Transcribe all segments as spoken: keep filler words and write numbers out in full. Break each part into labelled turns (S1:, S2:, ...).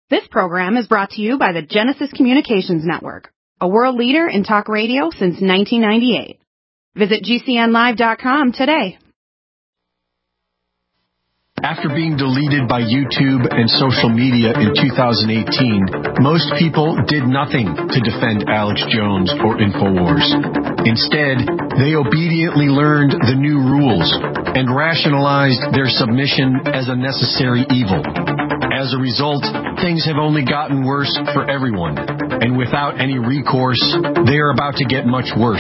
S1: This program is brought to you by the Genesis Communications Network, a world leader in talk radio since nineteen ninety-eight. Visit G C N live dot com today.
S2: After being deleted by YouTube and social media in two thousand eighteen, most people did nothing to defend Alex Jones or InfoWars. Instead, they obediently learned the new rules and rationalized their submission as a necessary evil. As a result, things have only gotten worse for everyone, and without any recourse, they are about to get much worse.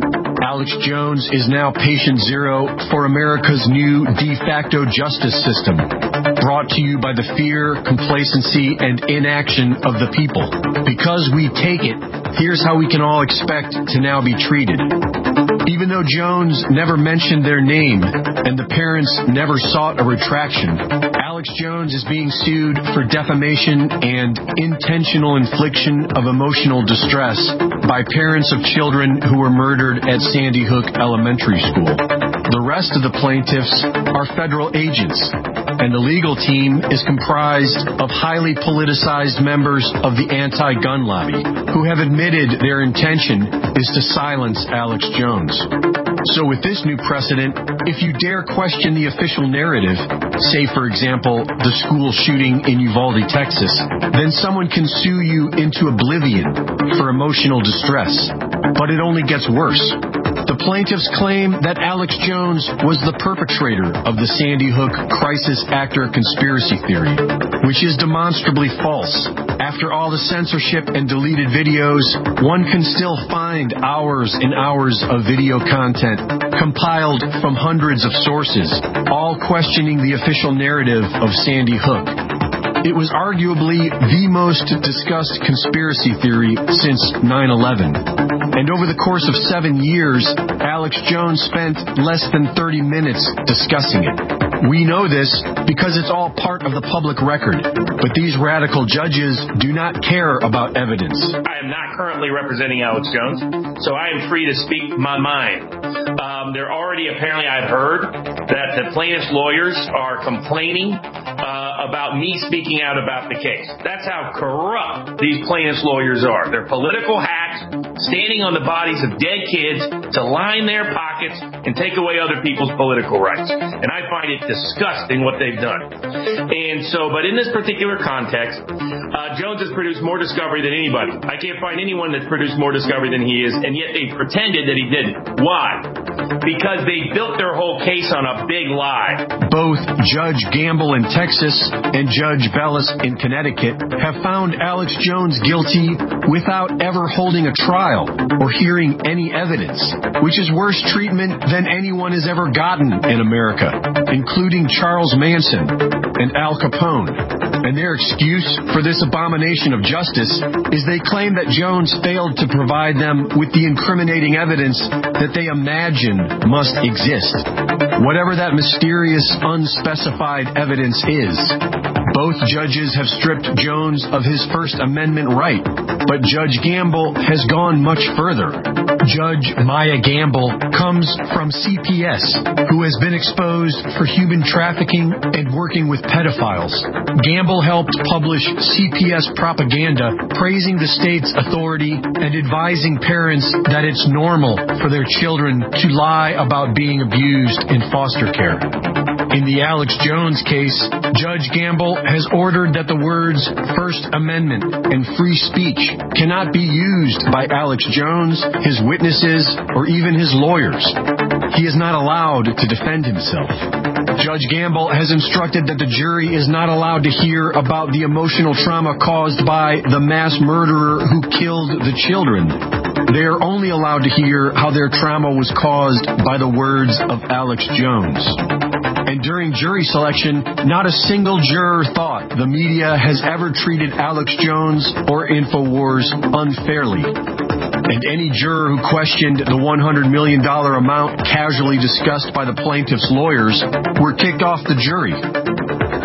S2: Alex Jones is now patient zero for America's new de facto justice system, brought to you by the fear, complacency, and inaction of the people. Because we take it, here's how we can all expect to now be treated. Even though Jones never mentioned their name and the parents never sought a retraction, Alex Jones is being sued for defamation and intentional infliction of emotional distress by parents of children who were murdered at Sandy Hook Elementary School. The rest of the plaintiffs are federal agents, and the legal team is comprised of highly politicized members of the anti-gun lobby who have admitted their intention is to silence Alex Jones. So with this new precedent, if you dare question the official narrative, say, for example, the school shooting in Uvalde, Texas, then someone can sue you into oblivion for emotional distress. But it only gets worse. The plaintiffs claim that Alex Jones was the perpetrator of the Sandy Hook crisis actor conspiracy theory, which is demonstrably false. After all the censorship and deleted videos, one can still find hours and hours of video content compiled from hundreds of sources, all questioning the official narrative of Sandy Hook. It was arguably the most discussed conspiracy theory since nine eleven. And over the course of seven years, Alex Jones spent less than thirty minutes discussing it. We know this because it's all part of the public record. But these radical judges do not care about evidence.
S3: I am not currently representing Alex Jones, so I am free to speak my mind. Um, there already, apparently, I've heard that the plaintiff's lawyers are complaining uh, about me speaking out about the case. That's how corrupt these plaintiff's lawyers are. They're political hacks standing on the bodies of dead kids to line their pockets and take away other people's political rights. And I find it disgusting what they've done. And so, but in this particular context, uh, Jones has produced more discovery than anybody. I can't find anyone that's produced more discovery than he is, and yet they pretended that he didn't. Why? Because they built their whole case on a big lie.
S2: Both Judge Gamble in Texas and Judge Bellis in Connecticut have found Alex Jones guilty without ever holding a trial or hearing any evidence, which is worse treatment than anyone has ever gotten in America, including Charles Manson and Al Capone. And their excuse for this abomination of justice is they claim that Jones failed to provide them with the incriminating evidence that they imagine must exist. Whatever that mysterious, unspecified evidence is, both judges have stripped Jones of his First Amendment right, but Judge Gamble has gone much further. Judge Maya Gamble comes from C P S, who has been exposed for human trafficking and working with pedophiles. Gamble helped publish C P S propaganda praising the state's authority and advising parents that it's normal for their children to lie about being abused in foster care. In the Alex Jones case, Judge Gamble has ordered that the words First Amendment and free speech cannot be used by Alex Jones, his witnesses, or even his lawyers. He is not allowed to defend himself. Judge Gamble has instructed that the jury is not allowed to hear about the emotional trauma caused by the mass murderer who killed the children. They are only allowed to hear how their trauma was caused by the words of Alex Jones. And during jury selection, not a single juror thought the media has ever treated Alex Jones or InfoWars unfairly. And any juror who questioned the one hundred million dollars amount casually discussed by the plaintiff's lawyers were kicked off the jury. Alex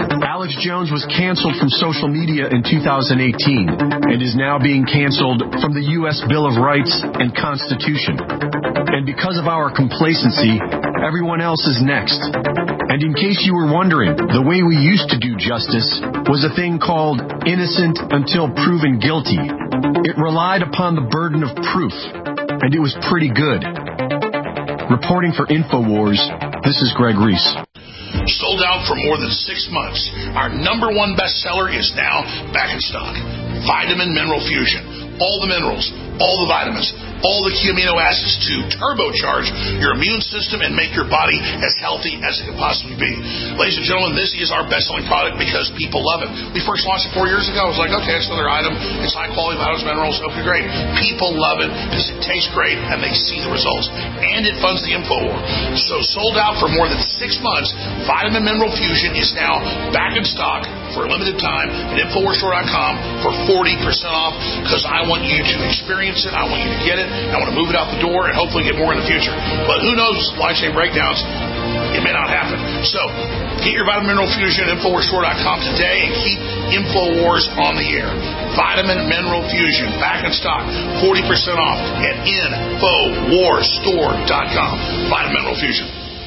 S2: Alex Jones was canceled from social media in two thousand eighteen and is now being canceled from the U S Bill of Rights and Constitution. And because of our complacency, everyone else is next. And in case you were wondering, the way we used to do justice was a thing called innocent until proven guilty. It relied upon the burden of proof, and it was pretty good. Reporting for InfoWars, this is Greg Reese.
S4: Sold out for more than six months. Our number one bestseller is now back in stock. Vitamin Mineral Fusion. All the minerals, all the vitamins, all the key amino acids to turbocharge your immune system and make your body as healthy as it can possibly be. Ladies and gentlemen, this is our best-selling product because people love it. We first launched it four years ago. I was like, okay, it's another item. It's high-quality vitamins, minerals. Okay, great. People love it because it tastes great and they see the results. And it funds the InfoWar. So sold out for more than six months, Vitamin Mineral Fusion is now back in stock for a limited time at Infowars Store dot com for forty percent off because I want you to experience it. I want you to get it. I want to move it out the door and hopefully get more in the future. But who knows with supply chain breakdowns, it may not happen. So get your Vitamin Mineral Fusion at Infowars Store dot com today and keep InfoWars on the air. Vitamin Mineral Fusion, back in stock, forty percent off at Infowars Store dot com. Vitamin Mineral Fusion.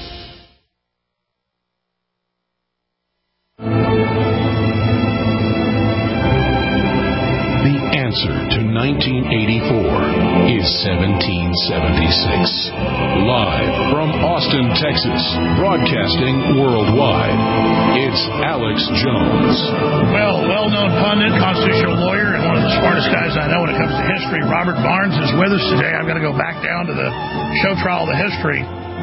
S5: To nineteen eighty-four is seventeen seventy-six. Live from Austin, Texas, broadcasting worldwide, it's Alex Jones.
S6: Well, well-known pundit, constitutional lawyer, and one of the smartest guys I know when it comes to history, Robert Barnes, is with us today. I've got to go back down to the show trial of the history.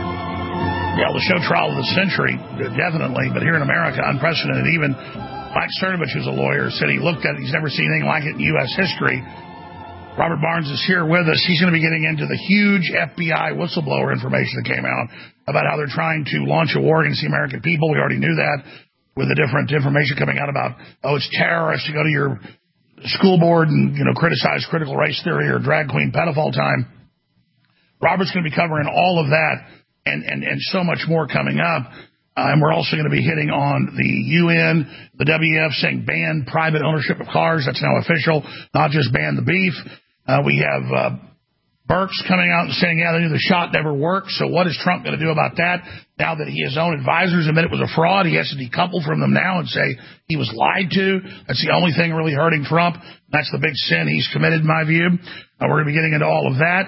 S6: Yeah, the show trial of the century, definitely, but here in America, unprecedented. Even Mike Cernovich, who's a lawyer, said he looked at it, he's never seen anything like it in U S history. Robert Barnes is here with us. He's going to be getting into the huge F B I whistleblower information that came out about how they're trying to launch a war against the American people. We already knew that with the different information coming out about, oh, it's terrorist to go to your school board and, you know, criticize critical race theory or drag queen pedophile time. Robert's going to be covering all of that and, and, and so much more coming up. Uh, and we're also going to be hitting on the U N, the W F saying ban private ownership of cars. That's now official, not just ban the beef. Uh, we have uh, Burks coming out and saying, yeah, they knew the shot never worked. So what is Trump going to do about that? Now that his own advisors admit it was a fraud, he has to decouple from them now and say he was lied to. That's the only thing really hurting Trump. That's the big sin he's committed, in my view. Uh, we're going to be getting into all of that.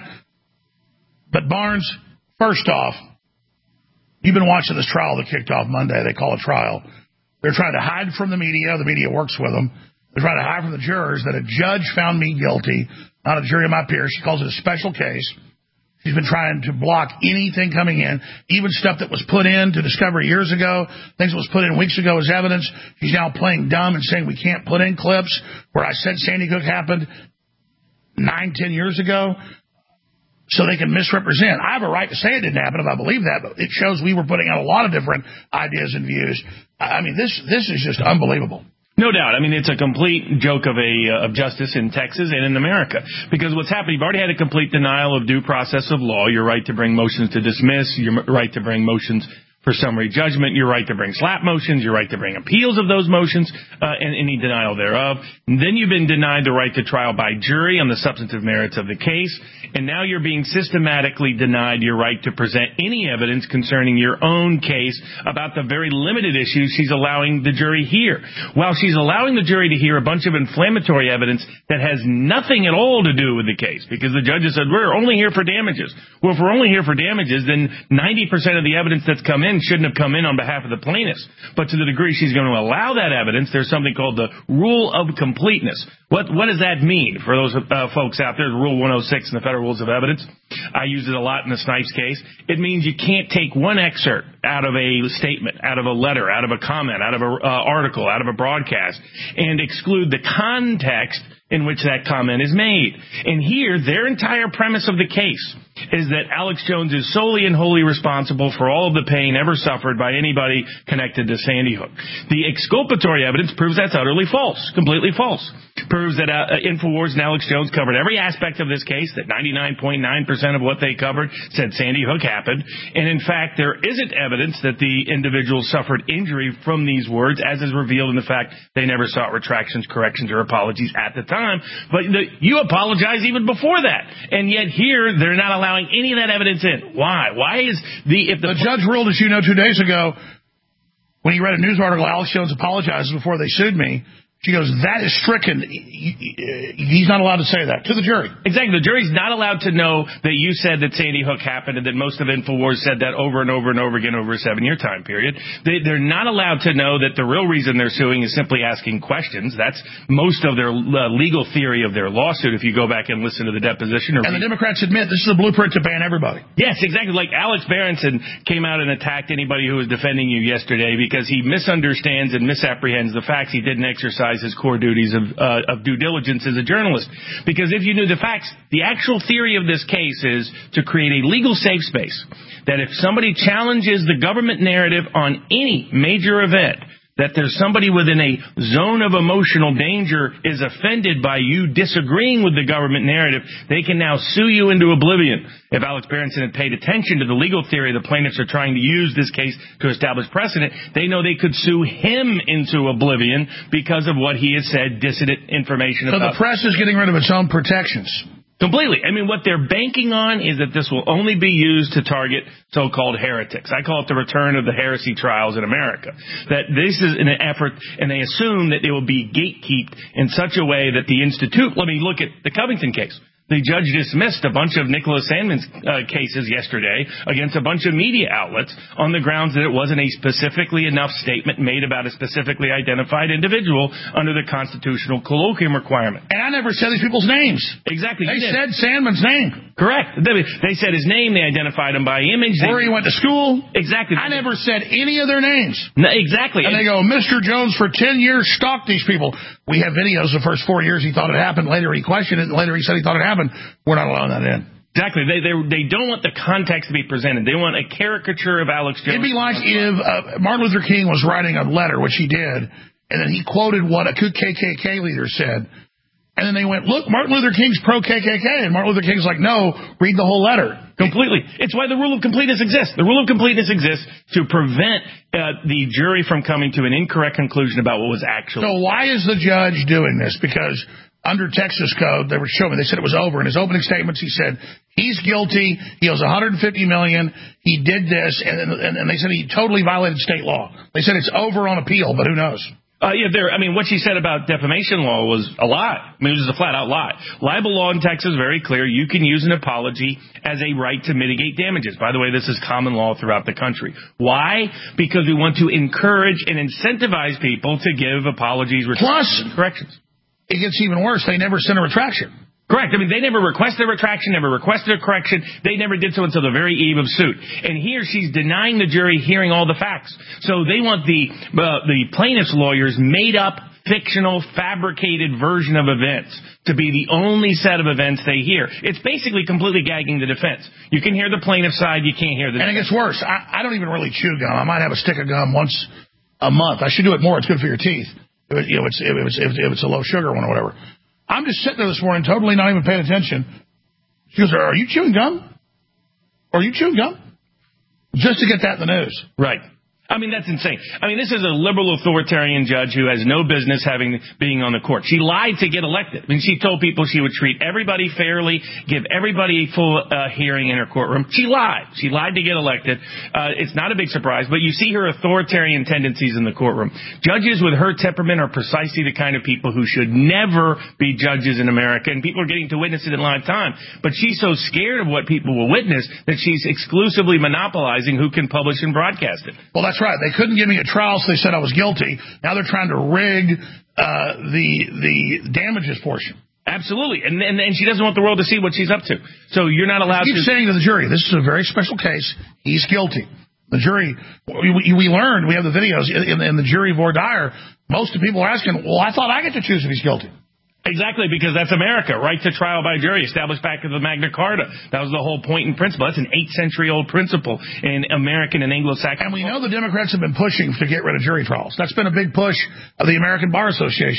S6: But Barnes, first off, you've been watching this trial that kicked off Monday. They call it trial. They're trying to hide from the media. The media works with them. They're trying to hide from the jurors that a judge found me guilty, not a jury of my peers. She calls it a special case. She's been trying to block anything coming in, even stuff that was put in to Discovery years ago, things that was put in weeks ago as evidence. She's now playing dumb and saying we can't put in clips where I said Sandy Hook happened nine, ten years ago. So they can misrepresent. I have a right to say it didn't happen if I believe that, but it shows we were putting out a lot of different ideas and views. I mean, this this is just unbelievable.
S3: No doubt. I mean, it's a complete joke of a uh, of justice in Texas and in America. Because what's happened, you've already had a complete denial of due process of law, your right to bring motions to dismiss, your right to bring motions for summary judgment, your right to bring slap motions, your right to bring appeals of those motions, uh, and any denial thereof. And then you've been denied the right to trial by jury on the substantive merits of the case. And now you're being systematically denied your right to present any evidence concerning your own case about the very limited issues she's allowing the jury hear. While she's allowing the jury to hear a bunch of inflammatory evidence that has nothing at all to do with the case, because the judges said, we're only here for damages. Well, if we're only here for damages, then ninety percent of the evidence that's come in shouldn't have come in on behalf of the plaintiffs. But to the degree she's going to allow that evidence, there's something called the rule of completeness. What what does that mean for those uh, folks out there? Rule one oh six in the Federal Rules of Evidence. I use it a lot in the Snipes case. It means you can't take one excerpt out of a statement, out of a letter, out of a comment, out of an uh, article, out of a broadcast, and exclude the context in which that comment is made. And here, their entire premise of the case is that Alex Jones is solely and wholly responsible for all of the pain ever suffered by anybody connected to Sandy Hook. The exculpatory evidence proves that's utterly false, completely false. proves that uh, InfoWars and Alex Jones covered every aspect of this case, that ninety-nine point nine percent of what they covered said Sandy Hook happened. And in fact, there isn't evidence that the individual suffered injury from these words, as is revealed in the fact they never sought retractions, corrections, or apologies at the time. But the, you apologized even before that. And yet here, they're not allowing any of that evidence in. Why? Why is the... if The,
S6: the judge ruled, as you know, two days ago, when he read a news article, Alex Jones apologizes before they sued me. She goes, that is stricken. He's not allowed to say that to the jury.
S3: Exactly. The jury's not allowed to know that you said that Sandy Hook happened and that most of InfoWars said that over and over and over again over a seven-year time period. They, they're not allowed to know that the real reason they're suing is simply asking questions. That's most of their uh, legal theory of their lawsuit, if you go back and listen to the deposition. Or
S6: and the Democrats admit this is a blueprint to ban everybody.
S3: Yes, exactly. Like Alex Berenson came out and attacked anybody who was defending you yesterday because he misunderstands and misapprehends the facts. He didn't exercise his core duties of, uh, of due diligence as a journalist. Because if you knew the facts, the actual theory of this case is to create a legal safe space. That if somebody challenges the government narrative on any major event, that there's somebody within a zone of emotional danger is offended by you disagreeing with the government narrative, they can now sue you into oblivion. If Alex Berenson had paid attention to the legal theory the plaintiffs are trying to use this case to establish precedent, they know they could sue him into oblivion because of what he has said, dissident information
S6: so
S3: about.
S6: So the press is getting rid of its own protections.
S3: Completely. I mean, what they're banking on is that this will only be used to target so-called heretics. I call it the return of the heresy trials in America. That this is an effort, and they assume that they will be gatekept in such a way that the Institute, let me look at the Covington case. The judge dismissed a bunch of Nicholas Sandman's uh, cases yesterday against a bunch of media outlets on the grounds that it wasn't a specifically enough statement made about a specifically identified individual under the constitutional colloquium requirement.
S6: And I never said these people's names.
S3: Exactly.
S6: They said Sandman's name.
S3: Correct. They, they said his name. They identified him by image.
S6: Where
S3: they,
S6: he went to school.
S3: Exactly.
S6: I never said any of their names.
S3: No, exactly.
S6: And they go, Mister Jones for ten years stalked these people. We have videos the first four years he thought it happened. Later he questioned it. And later he said he thought it happened. We're not allowing that in.
S3: Exactly. They, they they don't want the context to be presented. They want a caricature of Alex Jones.
S6: It'd be like if uh, Martin Luther King was writing a letter, which he did, and then he quoted what a K K K leader said. And then they went, look, Martin Luther King's pro-K K K. And Martin Luther King's like, no, read the whole letter.
S3: Completely. It's why the rule of completeness exists. The rule of completeness exists to prevent uh, the jury from coming to an incorrect conclusion about what was actually.
S6: So why is the judge doing this? Because under Texas code, they were showing me, they said it was over. In his opening statements, he said, he's guilty. He owes one hundred fifty million dollars. He did this. And, and, and they said he totally violated state law. They said it's over on appeal, but who knows?
S3: Uh, yeah, there. I mean, what she said about defamation law was a lie. I mean, it was just a flat-out lie. Libel law in Texas is very clear. You can use an apology as a right to mitigate damages. By the way, this is common law throughout the country. Why? Because we want to encourage and incentivize people to give apologies,
S6: Plus,
S3: and corrections.
S6: It gets even worse. They never sent a retraction.
S3: Correct. I mean, they never requested a retraction, never requested a correction. They never did so until the very eve of suit. And here she's denying the jury hearing all the facts. So they want the uh, the plaintiff's lawyers made up, fictional, fabricated version of events to be the only set of events they hear. It's basically completely gagging the defense. You can hear the plaintiff's side, you can't hear the
S6: And
S3: defense.
S6: it gets worse. I, I don't even really chew gum. I might have a stick of gum once a month. I should do it more. It's good for your teeth. If, you know, it's, if, it's, if, if it's a low sugar one or whatever. I'm just sitting there this morning, totally not even paying attention. She goes, are you chewing gum? Are you chewing gum? Just to get that in the news.
S3: Right. I mean, that's insane. I mean, this is a liberal authoritarian judge who has no business having being on the court. She lied to get elected. I mean, she told people she would treat everybody fairly, give everybody a full uh, hearing in her courtroom. She lied. She lied to get elected. Uh, it's not a big surprise, but you see her authoritarian tendencies in the courtroom. Judges with her temperament are precisely the kind of people who should never be judges in America, and people are getting to witness it in live time. But she's so scared of what people will witness that she's exclusively monopolizing who can publish and broadcast it.
S6: Well, that's right. They couldn't give me a trial, so they said I was guilty. Now they're trying to rig uh, the the damages portion.
S3: Absolutely. And, and and she doesn't want the world to see what she's up to. So you're not allowed
S6: Keep
S3: to...
S6: Keep saying to the jury, this is a very special case. He's guilty. The jury, we, we learned, we have the videos, in, in the jury voir dire, most of the people are asking, well, I thought I get to choose if he's guilty.
S3: Exactly, because that's America. Right to trial by jury, established back in the Magna Carta. That was the whole point and principle. That's an eighth-century-old principle in American and Anglo-Saxon.
S6: And we know the Democrats have been pushing to get rid of jury trials. That's been a big push of the American Bar Association.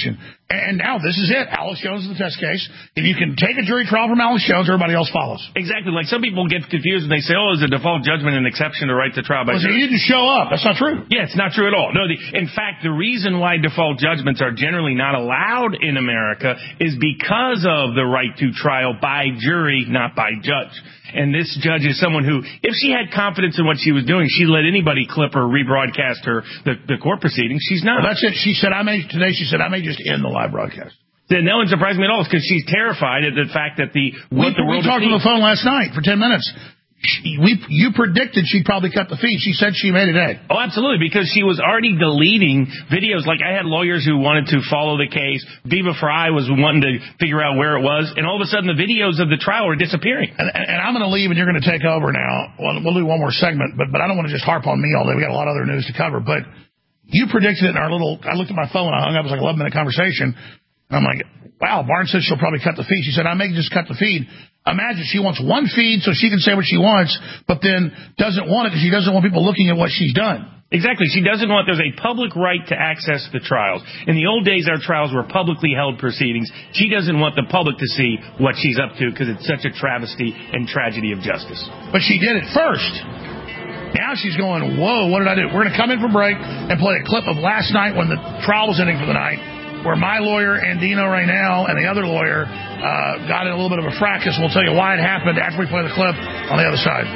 S6: And now this is it. Alex Jones is the test case. If you can take a jury trial from Alex Jones, everybody else follows.
S3: Exactly. Like some people get confused and they say, oh, is a default judgment an exception to right to trial by
S6: well,
S3: jury?
S6: So you didn't show up. That's not true.
S3: Yeah, it's not true at all. No, the, in fact, the reason why default judgments are generally not allowed in America is because of the right to trial by jury, not by judge. And this judge is someone who, if she had confidence in what she was doing, she'd let anybody clip or rebroadcast her the, the court proceedings. She's not.
S6: Well, that's it. She said, I may today. She said, I may just end the live broadcast.
S3: Then that wouldn't surprise me at all, because she's terrified at the fact that the what
S6: we,
S3: the world
S6: we talked
S3: on
S6: the phone last night for ten minutes. She, we, you predicted she'd probably cut the feed. She said she made it today.
S3: Oh, absolutely, because she was already deleting videos. Like I had lawyers who wanted to follow the case. Viva Fry was wanting to figure out where it was, and all of a sudden the videos of the trial were disappearing.
S6: And, and, and I'm going to leave, and you're going to take over now. Well, we'll do one more segment, but but I don't want to just harp on me all day. We got a lot of other news to cover. But you predicted it in our little. I looked at my phone. I hung up. It was like an eleven minute conversation. And I'm like, wow. Barnes said she'll probably cut the feed. She said, I may just cut the feed. Imagine she wants one feed so she can say what she wants, but then doesn't want it because she doesn't want people looking at what she's done.
S3: Exactly. She doesn't want, there's a public right to access the trials. In the old days, our trials were publicly held proceedings. She doesn't want the public to see what she's up to because it's such a travesty and tragedy of justice.
S6: But she did it first. Now she's going, whoa, what did I do? We're going to come in for break and play a clip of last night when the trial was ending for the night, where my lawyer, Andino Raynell, and the other lawyer uh, got in a little bit of a fracas. We'll tell you why it happened after we play the clip on the other side.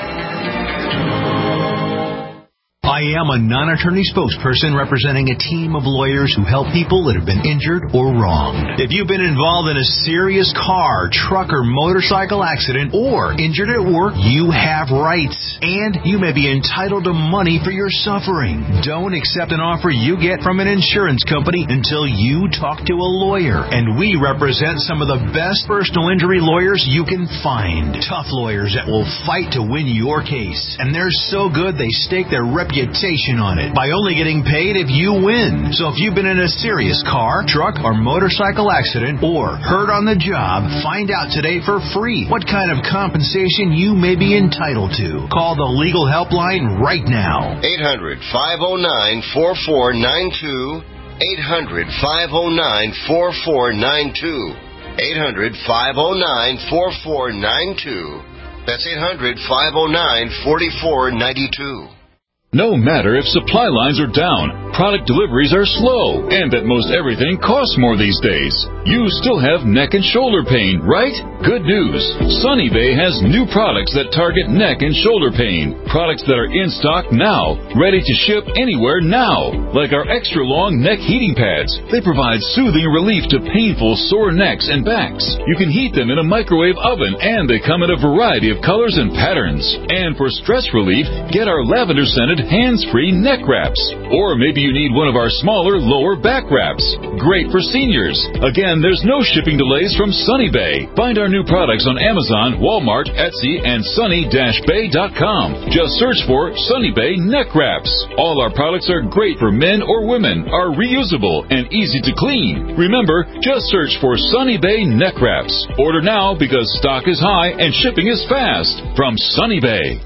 S7: I am a non-attorney spokesperson representing a team of lawyers who help people that have been injured or wronged. If you've been involved in a serious car, truck, or motorcycle accident or injured at work, you have rights, and you may be entitled to money for your suffering. Don't accept an offer you get from an insurance company until you talk to a lawyer, and we represent some of the best personal injury lawyers you can find. Tough lawyers that will fight to win your case, and they're so good they stake their reputation on it by only getting paid if you win. So if you've been in a serious car, truck, or motorcycle accident or hurt on the job, find out today for free what kind of compensation you may be entitled to. Call the legal helpline right now.
S8: eight hundred, five oh nine, four four nine two. eight hundred, five oh nine, four four nine two. eight hundred, five oh nine, four four nine two. That's eight hundred, five oh nine, four four nine two.
S5: No matter if supply lines are down, product deliveries are slow, and that most everything costs more these days, you still have neck and shoulder pain, right? Good news. Sunny Bay has new products that target neck and shoulder pain. Products that are in stock now, ready to ship anywhere now. Like our extra long neck heating pads. They provide soothing relief to painful sore necks and backs. You can heat them in a microwave oven, and they come in a variety of colors and patterns. And for stress relief, get our lavender scented hands-free neck wraps. Or maybe you need one of our smaller lower back wraps. Great for seniors. Again, there's no shipping delays from Sunny Bay. Find our new products on Amazon, Walmart, Etsy, and sunny dash bay dot com. Just search for Sunny Bay neck wraps. All our products are great for men or women, are reusable, and easy to clean. Remember, just search for Sunny Bay neck wraps. Order now because stock is high and shipping is fast. From Sunny Bay.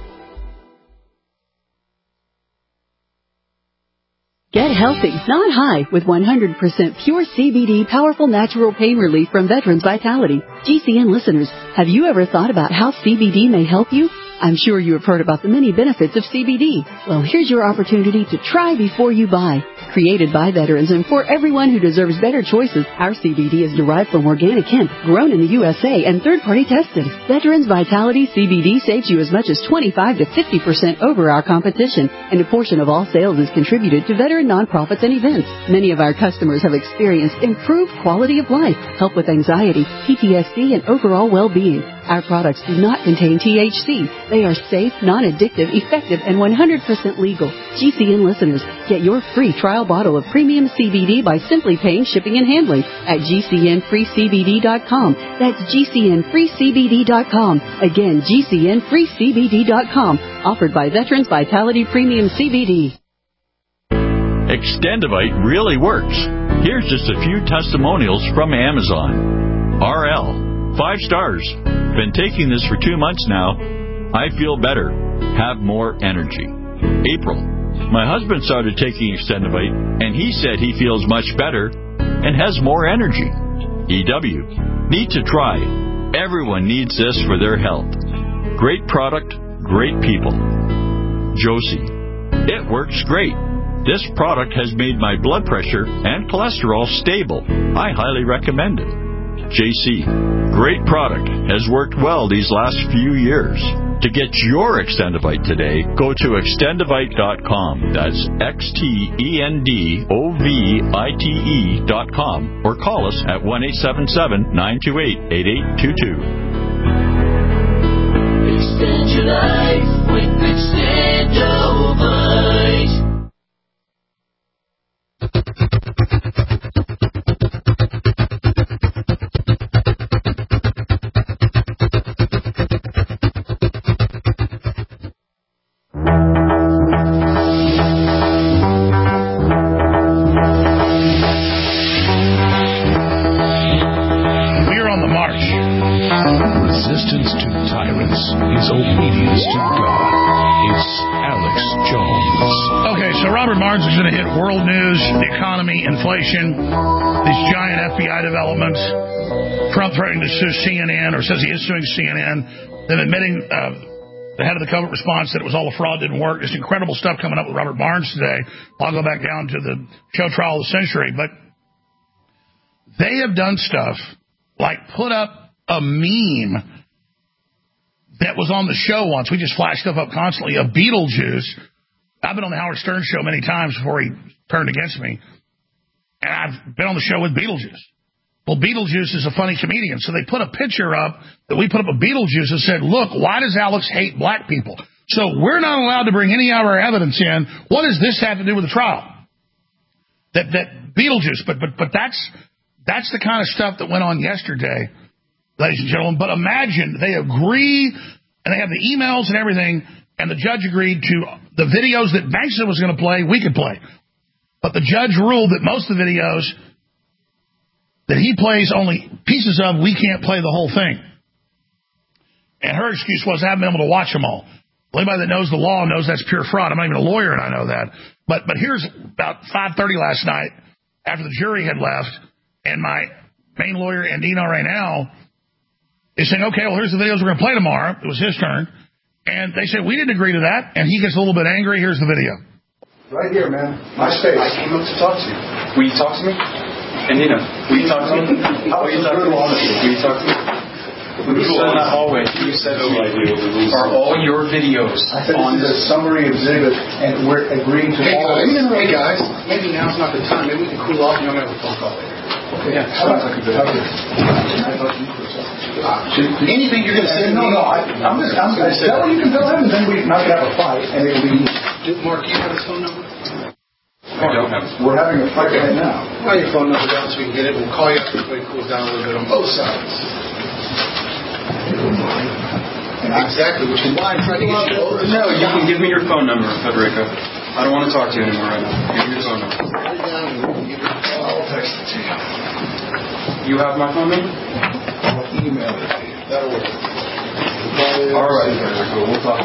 S9: Get healthy, not high, with one hundred percent pure C B D powerful natural pain relief from Veterans Vitality. G C N listeners, have you ever thought about how C B D may help you? I'm sure you have heard about the many benefits of C B D. Well, here's your opportunity to try before you buy. Created by veterans and for everyone who deserves better choices, our C B D is derived from organic hemp, grown in the U S A, and third-party tested. Veterans Vitality C B D saves you as much as twenty-five to fifty percent over our competition, and a portion of all sales is contributed to veteran nonprofits and events. Many of our customers have experienced improved quality of life, help with anxiety, P T S D, and overall well-being. Our products do not contain T H C. They are safe, non-addictive, effective, and one hundred percent legal. G C N listeners, get your free trial bottle of premium C B D by simply paying shipping and handling at G C N free C B D dot com. That's G C N free C B D dot com. Again, G C N free C B D dot com. Offered by Veterans Vitality Premium C B D.
S10: Extendivite really works. Here's just a few testimonials from Amazon. R L, five stars. Been taking this for two months now. I feel better. Have more energy. April, my husband started taking Extendivite, and he said he feels much better. and has more energy. E W. Need to try. Everyone needs this for their health. Great product, great people. Josie. It works great. This product has made my blood pressure and cholesterol stable. I highly recommend it. J C. Great product. Has worked well these last few years. To get your Extendivite today, go to extendivite dot com. That's X T E N D O V I T E dot com. Or call us at one eight seven seven, nine two eight, eight eight two two.
S11: Extend your life with Extendivite.
S6: Is obedience to God. It's Alex Jones. Okay, so Robert Barnes is going to hit world news, the economy, inflation, these giant F B I developments, Trump threatening to sue C N N, or says he is suing C N N, then admitting uh, the head of the covert response that it was all a fraud, didn't work. There's incredible stuff coming up with Robert Barnes today. I'll go back down to the show trial of the century, but they have done stuff like put up a meme that was on the show once. We just flash stuff up constantly. A Beetlejuice. I've been on the Howard Stern show many times before he turned against me. And I've been on the show with Beetlejuice. Well, Beetlejuice is a funny comedian. So they put a picture up that we put up of Beetlejuice and said, look, why does Alex hate black people? So we're not allowed to bring any of our evidence in. What does this have to do with the trial? That that Beetlejuice. But but but that's that's the kind of stuff that went on yesterday, ladies and gentlemen. But imagine they agree, and they have the emails and everything, and the judge agreed to the videos that Bankson was going to play, we could play. But the judge ruled that most of the videos that he plays only pieces of, we can't play the whole thing. And her excuse was, I haven't been able to watch them all. Well, anybody that knows the law knows that's pure fraud. I'm not even a lawyer, and I know that. But but here's about five thirty last night, after the jury had left, and my main lawyer, Andino right now, is saying, okay, well, here's the videos we're going to play tomorrow. It was his turn. And they said, we didn't agree to that. And he gets a little bit angry. Here's the video.
S12: Right here, man. My space. I came up to talk to you. Will you talk to me? Andino, will you talk to me? Will you talk to me? Will you talk to me? When you stood in that hallway, you said to me, are all your videos I said, on this is a summary exhibit, and we're agreeing to hey, all of it. Hey, guys, maybe now's not the time. Maybe we can cool off and you'll have a phone call later. Okay, yeah, sounds like a good idea. Anything you're going to say to me? No, no, I, I'm just, I'm going to say, tell him you can tell him, and then we might have a fight, and it'll be easy. Mark, do you have his phone number? I don't have his phone number. We're having a fight right now. Write your phone number down so we can get it. We'll call you after everybody cools down a little bit on both sides. Exactly, which is why I'm trying to get you over. No, you can give me your phone number, Federico. I don't want to talk to you anymore right now. Give me your phone number. I'll text it to you. You have my phone number? I'll email it to you. That'll work. All right, Federico, we'll talk.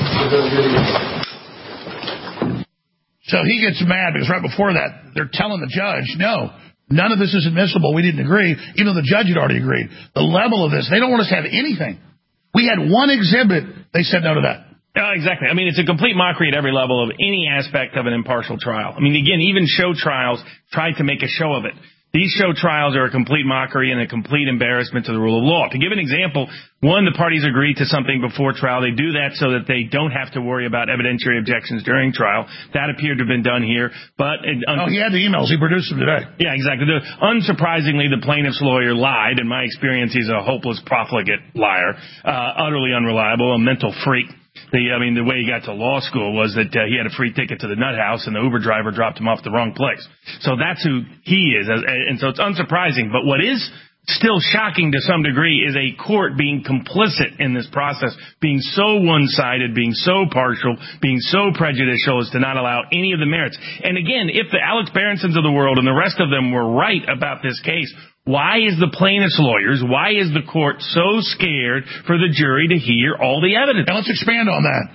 S6: So he gets mad because right before that, they're telling the judge, no, none of this is admissible. We didn't agree, even though the judge had already agreed. The level of this, they don't want us to have anything. We had one exhibit. They said no to that.
S3: Uh, exactly. I mean, it's a complete mockery at every level of any aspect of an impartial trial. I mean, again, even show trials tried to make a show of it. These show trials are a complete mockery and a complete embarrassment to the rule of law. To give an example, one, the parties agreed to something before trial. They do that so that they don't have to worry about evidentiary objections during trial. That appeared to have been done here. But it, un-
S6: oh, he had the emails. He produced them today.
S3: Yeah, exactly. The, unsurprisingly, the plaintiff's lawyer lied. In my experience, he's a hopeless profligate liar, uh, utterly unreliable, a mental freak. The, I mean, the way he got to law school was that uh, he had a free ticket to the nut house, and the Uber driver dropped him off the wrong place. So that's who he is, and so it's unsurprising. But what is still shocking to some degree is a court being complicit in this process, being so one-sided, being so partial, being so prejudicial as to not allow any of the merits. And again, if the Alex Berensons of the world and the rest of them were right about this case, why is the plaintiff's lawyers, why is the court so scared for the jury to hear all the evidence?
S6: Now let's expand on that.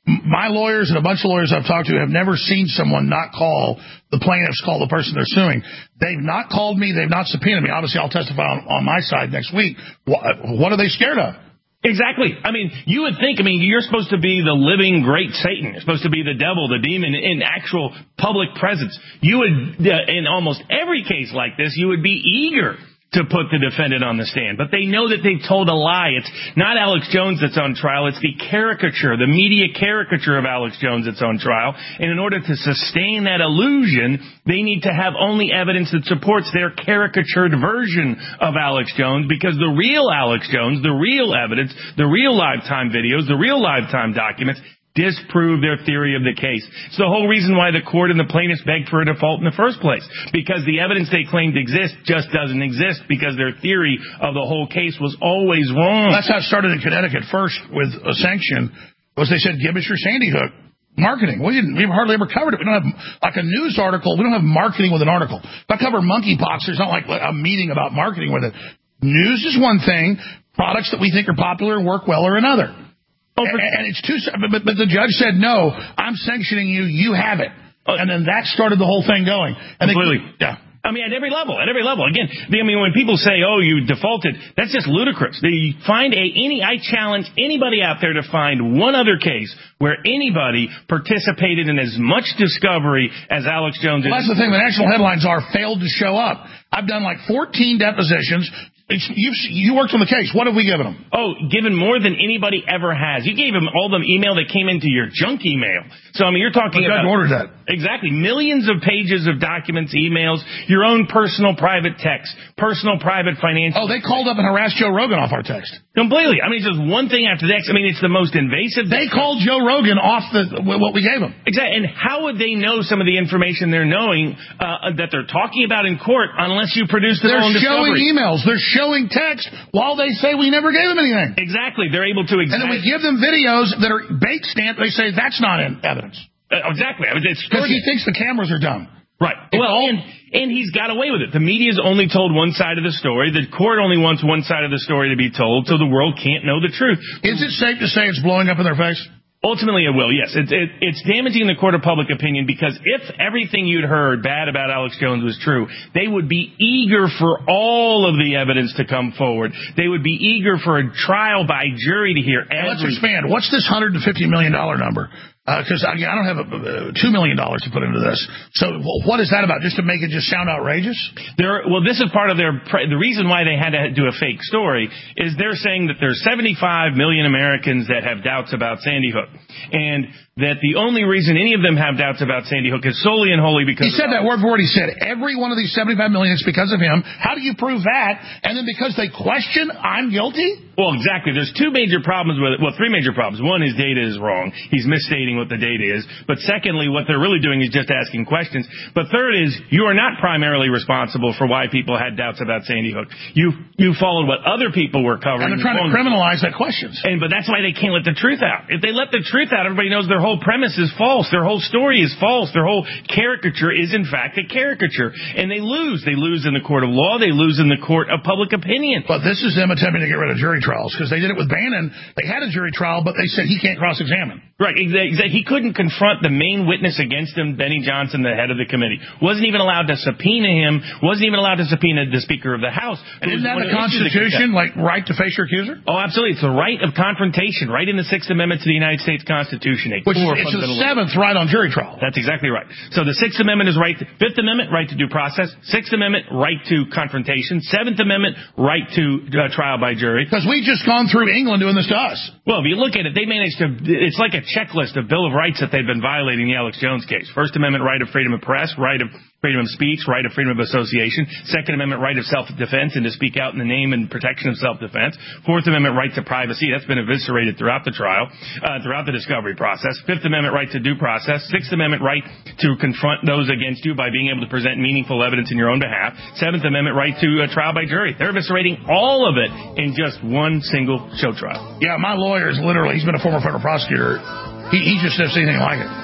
S6: My lawyers and a bunch of lawyers I've talked to have never seen someone not call the plaintiffs, call the person they're suing. They've not called me. They've not subpoenaed me. Obviously, I'll testify on, on my side next week. What, what are they scared of?
S3: Exactly. I mean, you would think, I mean, you're supposed to be the living great Satan. You're supposed to be the devil, the demon in actual public presence. You would, uh, in almost every case like this, you would be eager to put the defendant on the stand. But they know that they've told a lie. It's not Alex Jones that's on trial. It's the caricature, the media caricature of Alex Jones that's on trial. And in order to sustain that illusion, they need to have only evidence that supports their caricatured version of Alex Jones, because the real Alex Jones, the real evidence, the real lifetime videos, the real lifetime documents disprove their theory of the case. It's the whole reason why the court and the plaintiffs begged for a default in the first place, because the evidence they claimed exists just doesn't exist, because their theory of the whole case was always wrong.
S6: That's how it started in Connecticut first with a sanction, was they said, give us your Sandy Hook marketing. We didn't, we've hardly ever covered it. We don't have, like a news article, we don't have marketing with an article. If I cover monkeypox, there's not like a meeting about marketing with it. News is one thing, products that we think are popular and work well are another. Oh, and, and it's two, but, but the judge said, no, I'm sanctioning you, you have it. And then that started the whole thing going. And
S3: Completely.
S6: They, yeah.
S3: I mean, at every level, at every level. Again, I mean, when people say, oh, you defaulted, that's just ludicrous. They find a, any, I challenge anybody out there to find one other case where anybody participated in as much discovery as Alex Jones did.
S6: Well, that's the thing. The national headlines are failed to show up. I've done like fourteen depositions. It's, you you worked on the case. What have we given them?
S3: Oh, given more than anybody ever has. You gave them all the email that came into your junk email. So, I mean, you're talking
S6: the judge
S3: about...
S6: ordered that.
S3: Exactly. Millions of pages of documents, emails, your own personal private text, personal private financial...
S6: Oh, they called up and harassed Joe Rogan off our text.
S3: Completely. I mean, it's just one thing after the next. I mean, it's the most invasive...
S6: They called Joe Rogan off the what we gave them.
S3: Exactly. And how would they know some of the information they're knowing uh, that they're talking about in court unless you produce their
S6: they're
S3: own
S6: discovery? They're showing emails. They're showing text while they say we never gave them anything.
S3: Exactly. They're able to... Exactly.
S6: And then we give them videos that are bait stamped. They say that's not in evidence.
S3: Uh, exactly. I mean, it's
S6: because he thinks the cameras are dumb.
S3: Right. It's well, all... and, and he's got away with it. The media's only told one side of the story. The court only wants one side of the story to be told, so the world can't know the truth.
S6: Is it safe to say it's blowing up in their face?
S3: Ultimately, it will, yes. It, it, it's damaging the court of public opinion, because if everything you'd heard bad about Alex Jones was true, they would be eager for all of the evidence to come forward. They would be eager for a trial by jury to hear every...
S6: Let's expand. What's this one hundred fifty million dollars number? Because uh, I, I don't have a, uh, two million dollars to put into this. So well, what is that about? Just to make it just sound outrageous?
S3: There, well, this is part of their... Pre- the reason why they had to do a fake story is they're saying that there's seventy-five million Americans that have doubts about Sandy Hook. And that the only reason any of them have doubts about Sandy Hook is solely and wholly because...
S6: He said that word for word. He said, every one of these seventy-five million is because of him. How do you prove that? And then because they question, I'm guilty?
S3: Well, exactly. There's two major problems with it. Well, three major problems. One, his data is wrong. He's misstating what the data is. But secondly, what they're really doing is just asking questions. But third is, you are not primarily responsible for why people had doubts about Sandy Hook. You you followed what other people were covering.
S6: And they're trying to criminalize that questions.
S3: And But that's why they can't let the truth out. If they let the truth out, everybody knows their whole premise is false. Their whole story is false. Their whole caricature is, in fact, a caricature. And they lose. They lose in the court of law. They lose in the court of public opinion.
S6: But this is them attempting to get rid of jury trials, because they did it with Bannon. They had a jury trial, but they said he can't cross-examine.
S3: Right. Exactly. He couldn't confront the main witness against him, Benny Johnson, the head of the committee. Wasn't even allowed to subpoena him. Wasn't even allowed to subpoena the Speaker of the House.
S6: And isn't that the Constitution, like right to face your accuser?
S3: Oh, absolutely. It's the right of confrontation, right in the Sixth Amendment to the United States Constitution.
S6: Which it's the seventh right on jury trial.
S3: That's exactly right. So the Sixth Amendment is right. To, Fifth Amendment, right to due process. Sixth Amendment, right to confrontation. Seventh Amendment, right to uh, trial by jury.
S6: Because we just gone through England doing this to us.
S3: Well, if you look at it, they managed to, it's like a checklist of Bill of Rights that they've been violating in the Alex Jones case. First Amendment, right of freedom of press, right of freedom of speech, right of freedom of association. Second Amendment, right of self-defense and to speak out in the name and protection of self-defense. Fourth Amendment, right to privacy. That's been eviscerated throughout the trial, uh, throughout the discovery process. Fifth Amendment, right to due process. Sixth Amendment, right to confront those against you by being able to present meaningful evidence in your own behalf. Seventh Amendment, right to a trial by jury. They're eviscerating all of it in just one single show trial.
S6: Yeah, my lawyer is literally, he's been a former federal prosecutor. He, he just never seen anything like it.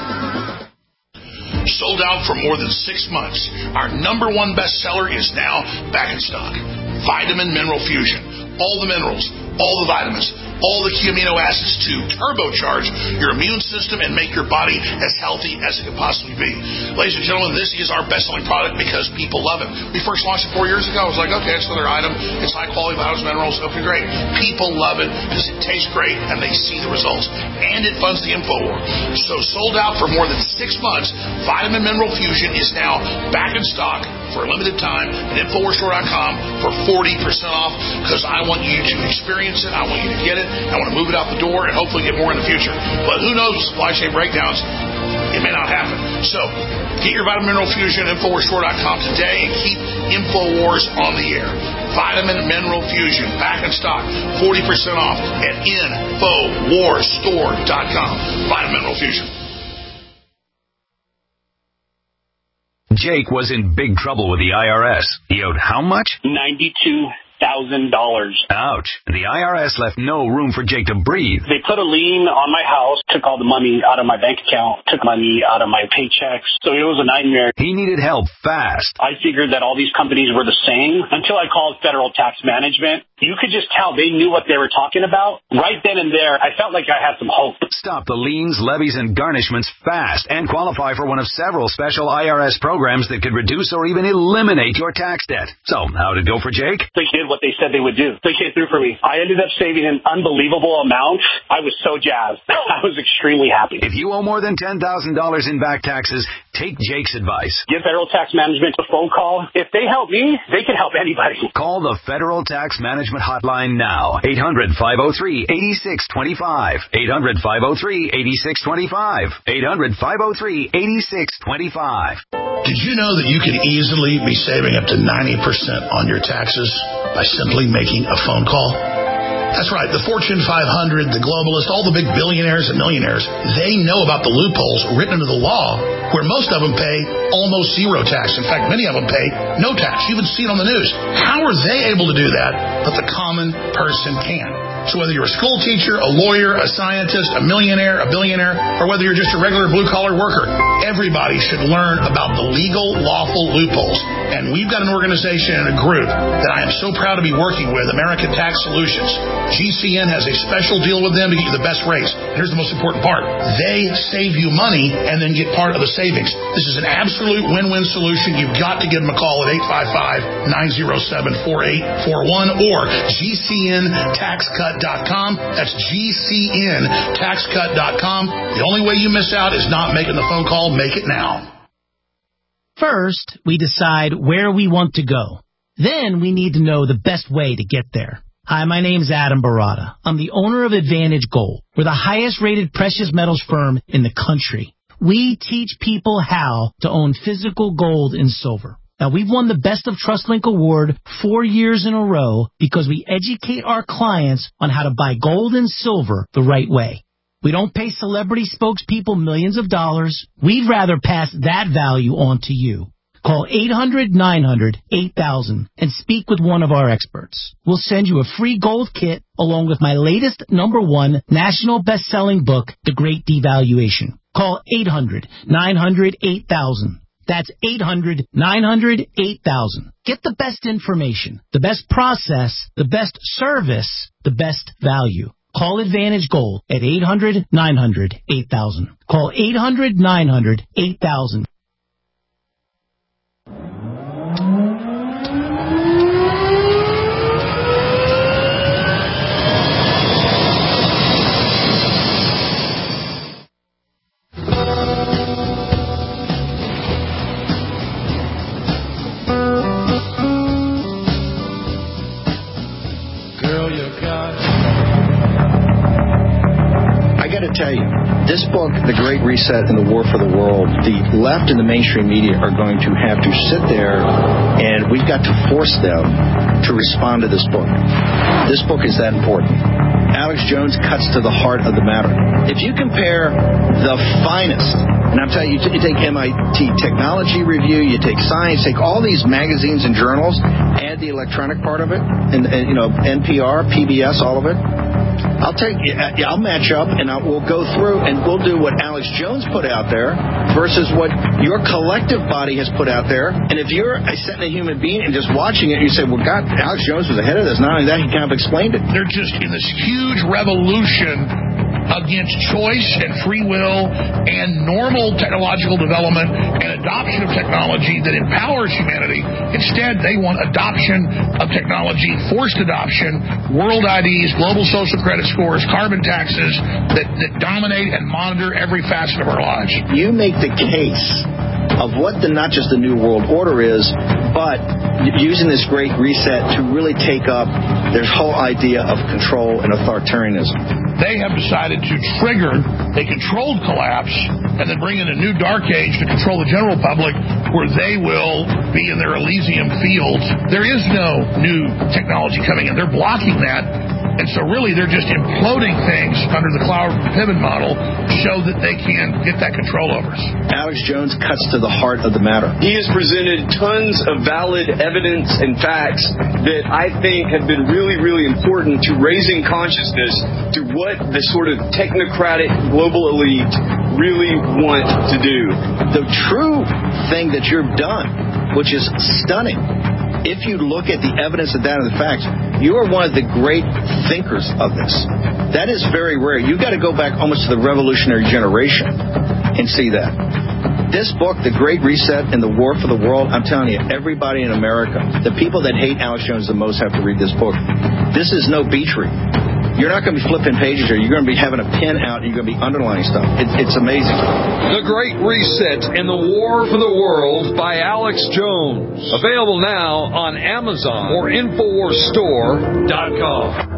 S4: Sold out for more than six months. Our number one bestseller is now back in stock. Vitamin Mineral Fusion. All the minerals, all the vitamins, all the key amino acids to turbocharge your immune system and make your body as healthy as it can possibly be. Ladies and gentlemen, this is our best-selling product because people love it. We first launched it four years ago. I was like, okay, it's another item. It's high-quality vitamins, minerals. Okay, great. People love it because it tastes great and they see the results. And it funds the InfoWar. So sold out for more than six months, Vitamin Mineral Fusion is now back in stock for a limited time at Infowar Store dot com for forty percent off because I want you to experience it. I want you to get it. I want to move it out the door and hopefully get more in the future. But who knows with supply chain breakdowns, it may not happen. So get your Vitamin Mineral Fusion at Infowar Store dot com today and keep InfoWars on the air. Vitamin Mineral Fusion back in stock, forty percent off at Infowar Store dot com. Vitamin Mineral Fusion.
S7: Jake was in big trouble with the I R S. He owed how much?
S13: ninety-two thousand dollars.
S7: Ouch. And the I R S left no room for Jake to breathe.
S13: They put a lien on my house, took all the money out of my bank account, took money out of my paychecks. So it was a nightmare.
S7: He needed help fast.
S13: I figured that all these companies were the same until I called Federal Tax Management. You could just tell they knew what they were talking about. Right then and there, I felt like I had some hope.
S7: Stop the liens, levies, and garnishments fast and qualify for one of several special I R S programs that could reduce or even eliminate your tax debt. So, how'd it go for Jake?
S13: They did what they said they would do. They came through for me. I ended up saving an unbelievable amount. I was so jazzed. I was extremely happy.
S7: If you owe more than ten thousand dollars in back taxes, take Jake's advice.
S13: Give Federal Tax Management a phone call. If they help me, they can help anybody.
S7: Call the Federal Tax Management Hotline now. eight hundred, five oh three, eight six two five. eight hundred, five oh three, eight six two five. eight hundred, five oh three, eight six two five.
S4: Did you know that you could easily be saving up to ninety percent on your taxes by simply making a phone call? That's right. The Fortune five hundred, the globalists, all the big billionaires and millionaires, they know about the loopholes written into the law where most of them pay almost zero tax. In fact, many of them pay no tax. You even see it on the news. How are they able to do that, but the common person can? So whether you're a school teacher, a lawyer, a scientist, a millionaire, a billionaire, or whether you're just a regular blue-collar worker, everybody should learn about the legal, lawful loopholes. And we've got an organization and a group that I am so proud to be working with, American Tax Solutions. G C N has a special deal with them to get you the best rates. Here's the most important part. They save you money and then get part of the savings. This is an absolute win-win solution. You've got to give them a call at eight five five, nine oh seven, four eight four one or G C N tax cut dot com. That's G C N tax cut dot com. The only way you miss out is not making the phone call. Make it now.
S14: First, we decide where we want to go. Then we need to know the best way to get there. Hi, my name's Adam Barata. I'm the owner of Advantage Gold. We're the highest-rated precious metals firm in the country. We teach people how to own physical gold and silver. Now, we've won the Best of TrustLink Award four years in a row because we educate our clients on how to buy gold and silver the right way. We don't pay celebrity spokespeople millions of dollars. We'd rather pass that value on to you. Call eight hundred, nine hundred, eight thousand and speak with one of our experts. We'll send you a free gold kit along with my latest number one national best-selling book, The Great Devaluation. Call eight hundred, nine hundred, eight thousand. That's eight hundred, nine hundred, eight thousand. Get the best information, the best process, the best service, the best value. Call Advantage Gold at eight hundred, nine hundred, eight thousand. Call eight hundred, nine hundred, eight thousand.
S15: Tell you, this book, The Great Reset and the War for the World, the left and the mainstream media are going to have to sit there and we've got to force them to respond to this book. This book is that important. Alex Jones cuts to the heart of the matter. If you compare the finest, and I'm telling you, you take M I T Technology Review, you take Science, take all these magazines and journals, add the electronic part of it, and, and you know, N P R, P B S, all of it, I'll take, I'll match up, and I'll, we'll go through, and we'll do what Alex Jones put out there versus what your collective body has put out there. And if you're a sentient human being and just watching it, you say, well, God, Alex Jones was ahead of this. Not only that, he kind of explained it.
S6: They're just in this huge revolution against choice and free will and normal technological development and adoption of technology that empowers humanity. Instead, they want adoption of technology, forced adoption, world I Ds, global social credit scores, carbon taxes that, that dominate and monitor every facet of our lives.
S15: You make the case of what the not just the New World Order is, but using this Great Reset to really take up their whole idea of control and authoritarianism.
S6: They have decided to trigger a controlled collapse and then bring in a new dark age to control the general public where they will be in their Elysium fields. There is no new technology coming in. They're blocking that. And so really they're just imploding things under the Cloward-Piven model to show that they can get that control over us.
S15: Alex Jones cuts to the heart of the matter.
S16: He has presented tons of valid evidence and facts that I think have been really, really important to raising consciousness to what the sort of technocratic global elite really want to do.
S15: The true thing that you've done, which is stunning, if you look at the evidence and data and the facts, you are one of the great thinkers of this. That is very rare. You've got to go back almost to the revolutionary generation and see that. This book, The Great Reset and the War for the World, I'm telling you, everybody in America, the people that hate Alex Jones the most have to read this book. This is no beach read. You're not going to be flipping pages here. You're going to be having a pen out and you're going to be underlining stuff. It, it's amazing.
S17: The Great Reset and the War for the World by Alex Jones. Available now on Amazon or Infowars Store dot com.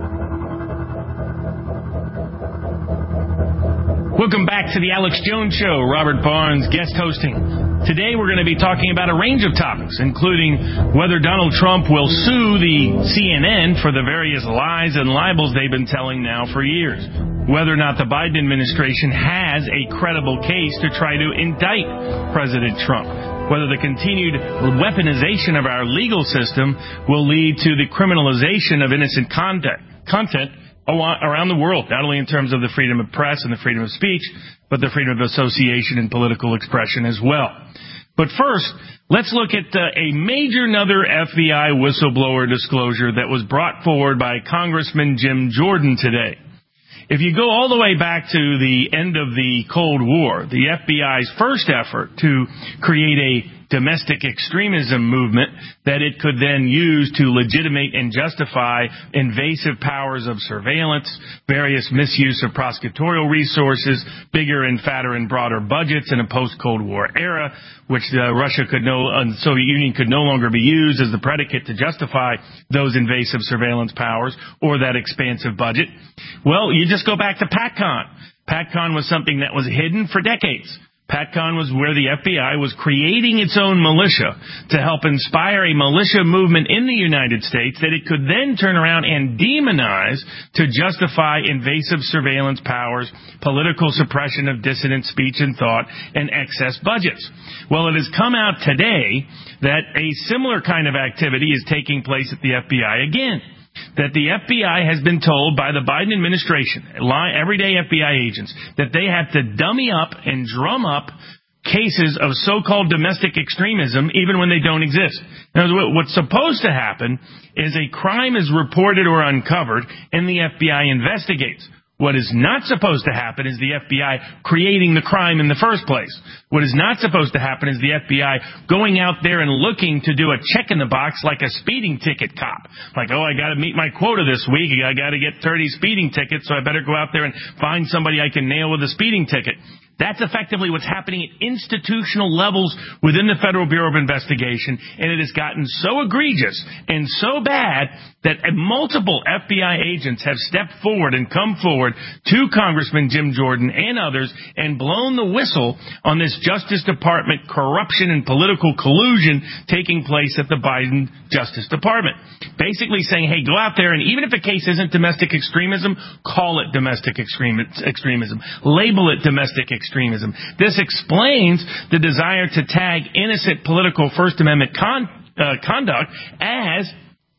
S18: Welcome back to the Alex Jones Show. Robert Barnes guest hosting. Today we're going to be talking about a range of topics, including whether Donald Trump will sue the C N N for the various lies and libels they've been telling now for years, whether or not the Biden administration has a credible case to try to indict President Trump, whether the continued weaponization of our legal system will lead to the criminalization of innocent conduct, content around the world, not only in terms of the freedom of press and the freedom of speech, but the freedom of association and political expression as well. But first, let's look at uh, a major another F B I whistleblower disclosure that was brought forward by Congressman Jim Jordan today. If you go all the way back to the end of the Cold War, the F B I's first effort to create a domestic extremism movement that it could then use to legitimate and justify invasive powers of surveillance, various misuse of prosecutorial resources, bigger and fatter and broader budgets in a post-Cold War era, which uh, Russia could no, uh, the Soviet Union could no longer be used as the predicate to justify those invasive surveillance powers or that expansive budget. Well, you just go back to PATCON. PATCON was something that was hidden for decades. PATCON was where the F B I was creating its own militia to help inspire a militia movement in the United States that it could then turn around and demonize to justify invasive surveillance powers, political suppression of dissident speech and thought, and excess budgets. Well, it has come out today that a similar kind of activity is taking place at the F B I again. That the F B I has been told by the Biden administration, everyday F B I agents, that they have to dummy up and drum up cases of so-called domestic extremism even when they don't exist. Now, what's supposed to happen is a crime is reported or uncovered and the F B I investigates. What is not supposed to happen is the F B I creating the crime in the first place. What is not supposed to happen is the F B I going out there and looking to do a check in the box like a speeding ticket cop. Like, oh, I got to meet my quota this week. I got to get thirty speeding tickets, so I better go out there and find somebody I can nail with a speeding ticket. That's effectively what's happening at institutional levels within the Federal Bureau of Investigation, and it has gotten so egregious and so bad that multiple F B I agents have stepped forward and come forward to Congressman Jim Jordan and others and blown the whistle on this Justice Department corruption and political collusion taking place at the Biden Justice Department. Basically saying, hey, go out there and even if a case isn't domestic extremism, call it domestic extremism. Label it domestic extremism. Extremism. This explains the desire to tag innocent political First Amendment con- uh, conduct as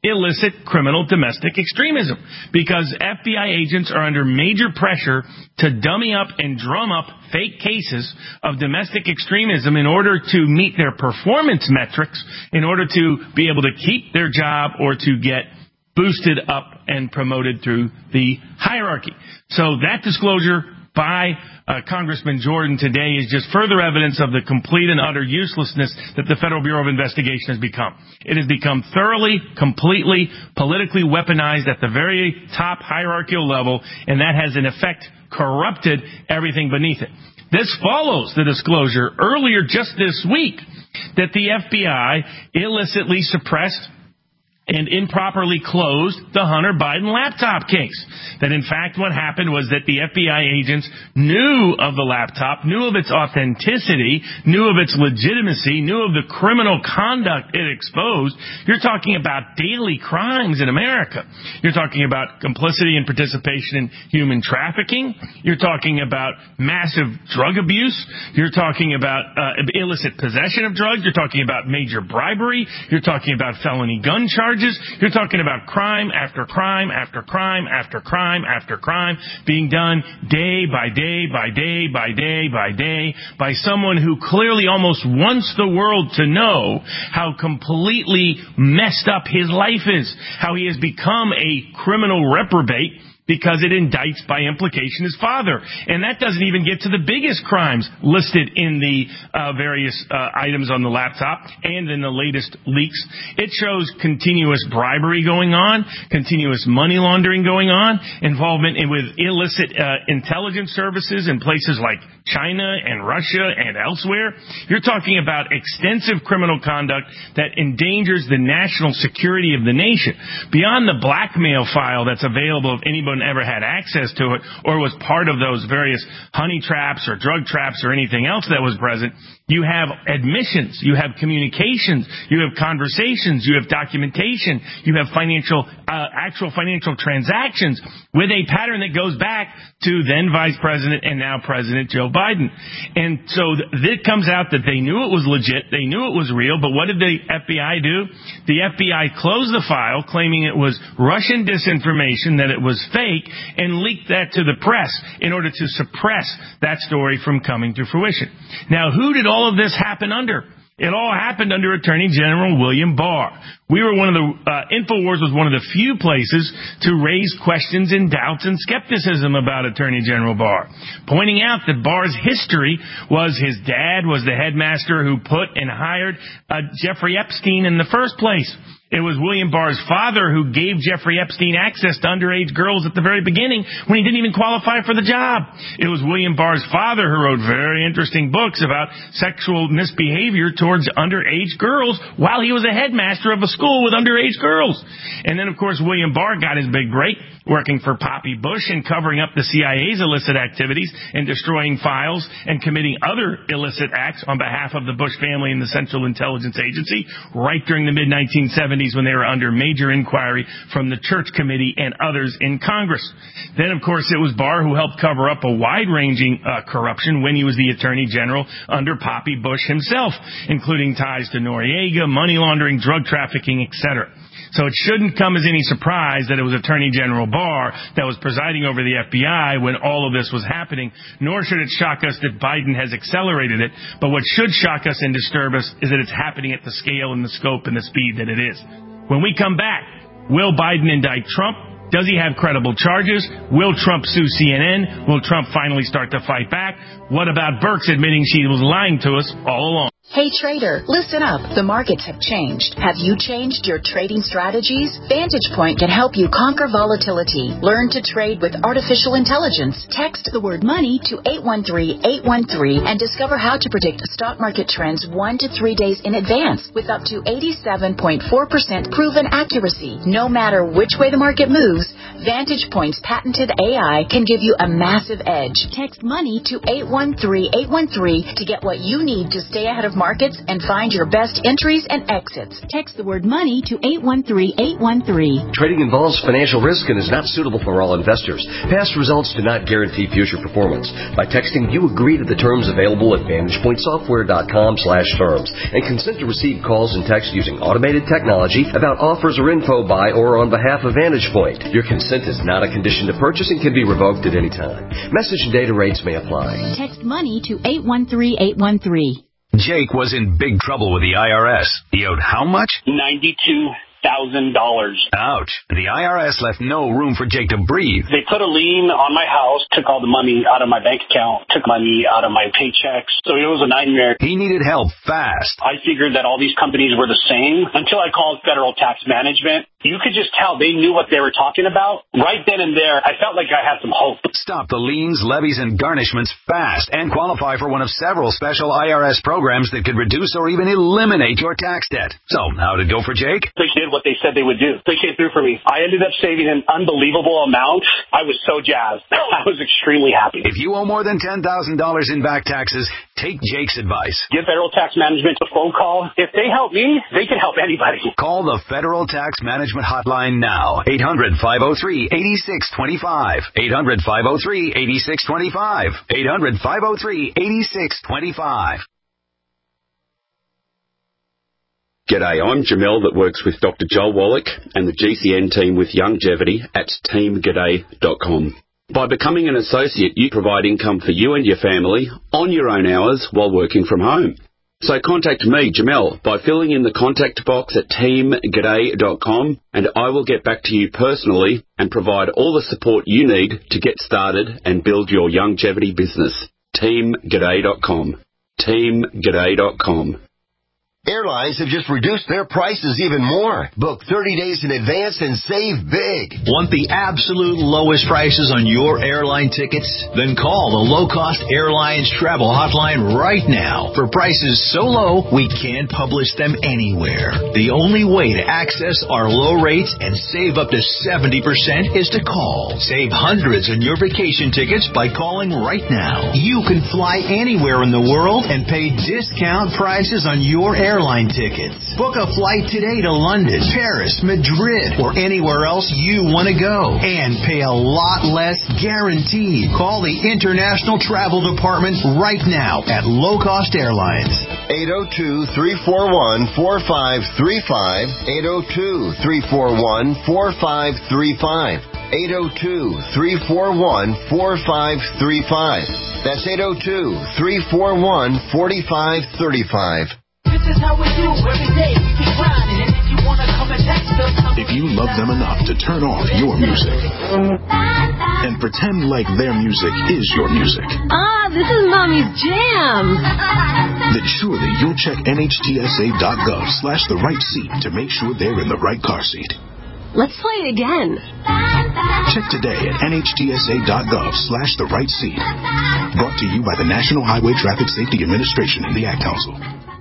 S18: illicit criminal domestic extremism, because F B I agents are under major pressure to dummy up and drum up fake cases of domestic extremism in order to meet their performance metrics, in order to be able to keep their job or to get boosted up and promoted through the hierarchy. So that disclosure by uh, Congressman Jordan today is just further evidence of the complete and utter uselessness that the Federal Bureau of Investigation has become. It has become thoroughly, completely, politically weaponized at the very top hierarchical level, and that has in effect corrupted everything beneath it. This follows the disclosure earlier just this week that the F B I illicitly suppressed and improperly closed the Hunter Biden laptop case. That in fact what happened was that the F B I agents knew of the laptop, knew of its authenticity, knew of its legitimacy, knew of the criminal conduct it exposed. You're talking about daily crimes in America. You're talking about complicity and participation in human trafficking. You're talking about massive drug abuse. You're talking about uh, illicit possession of drugs. You're talking about major bribery. You're talking about felony gun charges. You're talking about crime after crime after crime after crime after crime being done day by day by day by day by day by someone who clearly almost wants the world to know how completely messed up his life is, how he has become a criminal reprobate because it indicts by implication his father. And that doesn't even get to the biggest crimes listed in the uh, various uh, items on the laptop and in the latest leaks. It shows continuous bribery going on, continuous money laundering going on, involvement in, with illicit uh, intelligence services in places like China and Russia and elsewhere. You're talking about extensive criminal conduct that endangers the national security of the nation. Beyond the blackmail file that's available if anyone ever had access to it or was part of those various honey traps or drug traps or anything else that was present, you have admissions, you have communications, you have conversations, you have documentation, you have financial, uh, actual financial transactions with a pattern that goes back to then Vice President and now President Joe Biden. And so th- it comes out that they knew it was legit, they knew it was real, but what did the F B I do? The F B I closed the file, claiming it was Russian disinformation, that it was fake, and leaked that to the press in order to suppress that story from coming to fruition. Now, who did all of this happen under? It all happened under Attorney General William Barr. We were one of the, uh, InfoWars was one of the few places to raise questions and doubts and skepticism about Attorney General Barr, pointing out that Barr's history was his dad was the headmaster who put and hired uh, Jeffrey Epstein in the first place. It was William Barr's father who gave Jeffrey Epstein access to underage girls at the very beginning when he didn't even qualify for the job. It was William Barr's father who wrote very interesting books about sexual misbehavior towards underage girls while he was a headmaster of a school with underage girls. And then, of course, William Barr got his big break working for Poppy Bush and covering up the C I A's illicit activities and destroying files and committing other illicit acts on behalf of the Bush family and the Central Intelligence Agency right during the mid nineteen seventies when they were under major inquiry from the Church Committee and others in Congress. Then, of course, it was Barr who helped cover up a wide-ranging uh, corruption when he was the Attorney General under Poppy Bush himself, including ties to Noriega, money laundering, drug trafficking, et cetera. So it shouldn't come as any surprise that it was Attorney General Barr that was presiding over the F B I when all of this was happening, nor should it shock us that Biden has accelerated it. But what should shock us and disturb us is that it's happening at the scale and the scope and the speed that it is. When we come back, will Biden indict Trump? Does he have credible charges? Will Trump sue C N N? Will Trump finally start to fight back? What about Birx admitting she was lying to us all along?
S19: Hey trader, listen up. The markets have changed. Have you changed your trading strategies? Vantage Point can help you conquer volatility. Learn to trade with artificial intelligence. Text the word money to eight one three, eight one three and discover how to predict stock market trends one to three days in advance with up to eighty-seven point four percent proven accuracy. No matter which way the market moves, Vantage Point's patented A I can give you a massive edge. Text money to eight one three, eight one three to get what you need to stay ahead of of markets and find your best entries and exits.
S9: Text the word money to eight one three eight one three.
S20: Trading involves financial risk and is not suitable for all investors. Past results do not guarantee future performance. By texting, you agree to the terms available at vantage point software dot com slash terms and consent to receive calls and texts using automated technology about offers or info by or on behalf of Vantage Point. Your consent is not a condition to purchase and can be revoked at any time. Message and data rates may apply.
S9: Text money to eight one three eight one three.
S7: Jake was in big trouble with the I R S. He owed how much?
S13: ninety-two thousand dollars.
S7: Ouch. The I R S left no room for Jake to breathe.
S13: They put a lien on my house, took all the money out of my bank account, took money out of my paychecks. So it was a nightmare.
S7: He needed help fast.
S13: I figured that all these companies were the same until I called Federal Tax Management. You could just tell they knew what they were talking about. Right then and there, I felt like I had some hope.
S7: Stop the liens, levies, and garnishments fast and qualify for one of several special I R S programs that could reduce or even eliminate your tax debt. So, how'd it go for Jake?
S13: They did what they said they would do. They came through for me. I ended up saving an unbelievable amount. I was so jazzed. I was extremely happy.
S7: If you owe more than ten thousand dollars in back taxes, take Jake's advice.
S13: Give Federal Tax Management a phone call. If they help me, they can help anybody.
S7: Call the Federal Tax Management hotline now. eight hundred, five oh three, eight six two five. eight hundred, five oh three, eight six two five. eight hundred, five oh three, eight six two five.
S21: G'day, I'm Jamel that works with Doctor Joel Wallach and the G C N team with Longevity at team g'day dot com. By becoming an associate, you provide income for you and your family on your own hours while working from home. So contact me, Jamel, by filling in the contact box at team g'day dot com, and I will get back to you personally and provide all the support you need to get started and build your longevity business. team g'day dot com. team g'day dot com.
S8: Airlines have just reduced their prices even more. Book thirty days in advance and save big.
S7: Want the absolute lowest prices on your airline tickets? Then call the Low Cost Airlines Travel Hotline right now. For prices so low, we can't publish them anywhere. The only way to access our low rates and save up to seventy percent is to call. Save hundreds on your vacation tickets by calling right now. You can fly anywhere in the world and pay discount prices on your airline airline tickets. Book a flight today to London, Paris, Madrid, or anywhere else you want to go and pay a lot less guaranteed. Call the International Travel Department right now at Low Cost Airlines.
S8: eight oh two, three four one, four five three five. eight oh two, three four one, four five three five. eight oh two, three four one, four five three five. That's eight oh two, three four one, four five three five.
S11: This is how we do every day. We keep grinding, and if you wanna come and text us,
S22: if you love them enough to turn off your music and pretend like their music is your music,
S23: ah, this is Mommy's jam,
S22: then surely you'll check N H T S A dot gov slash the right seat to make sure they're in the right car seat.
S23: Let's play it again.
S22: Check today at N H T S A dot gov slash the right seat. Brought to you by the National Highway Traffic Safety Administration and the Ad Council.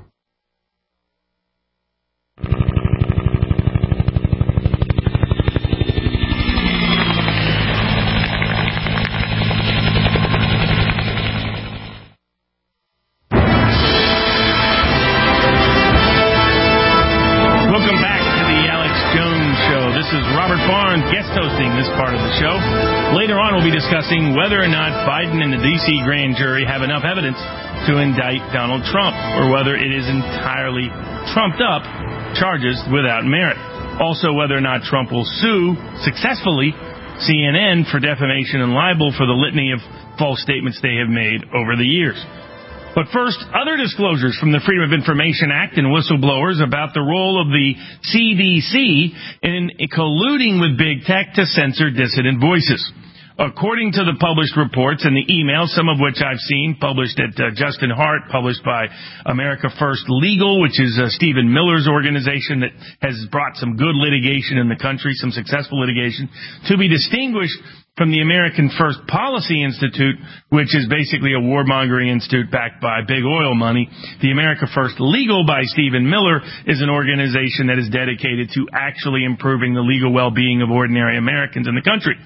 S18: Discussing whether or not Biden and the D C grand jury have enough evidence to indict Donald Trump, or whether it is entirely trumped up charges without merit. Also, whether or not Trump will sue successfully C N N for defamation and libel for the litany of false statements they have made over the years. But first, other disclosures from the Freedom of Information Act and whistleblowers about the role of the C D C in colluding with big tech to censor dissident voices. According to the published reports and the emails, some of which I've seen, published at uh, Justin Hart, published by America First Legal, which is uh, Stephen Miller's organization that has brought some good litigation in the country, some successful litigation, to be distinguished from the American First Policy Institute, which is basically a warmongering institute backed by big oil money. The America First Legal by Stephen Miller is an organization that is dedicated to actually improving the legal well-being of ordinary Americans in the country.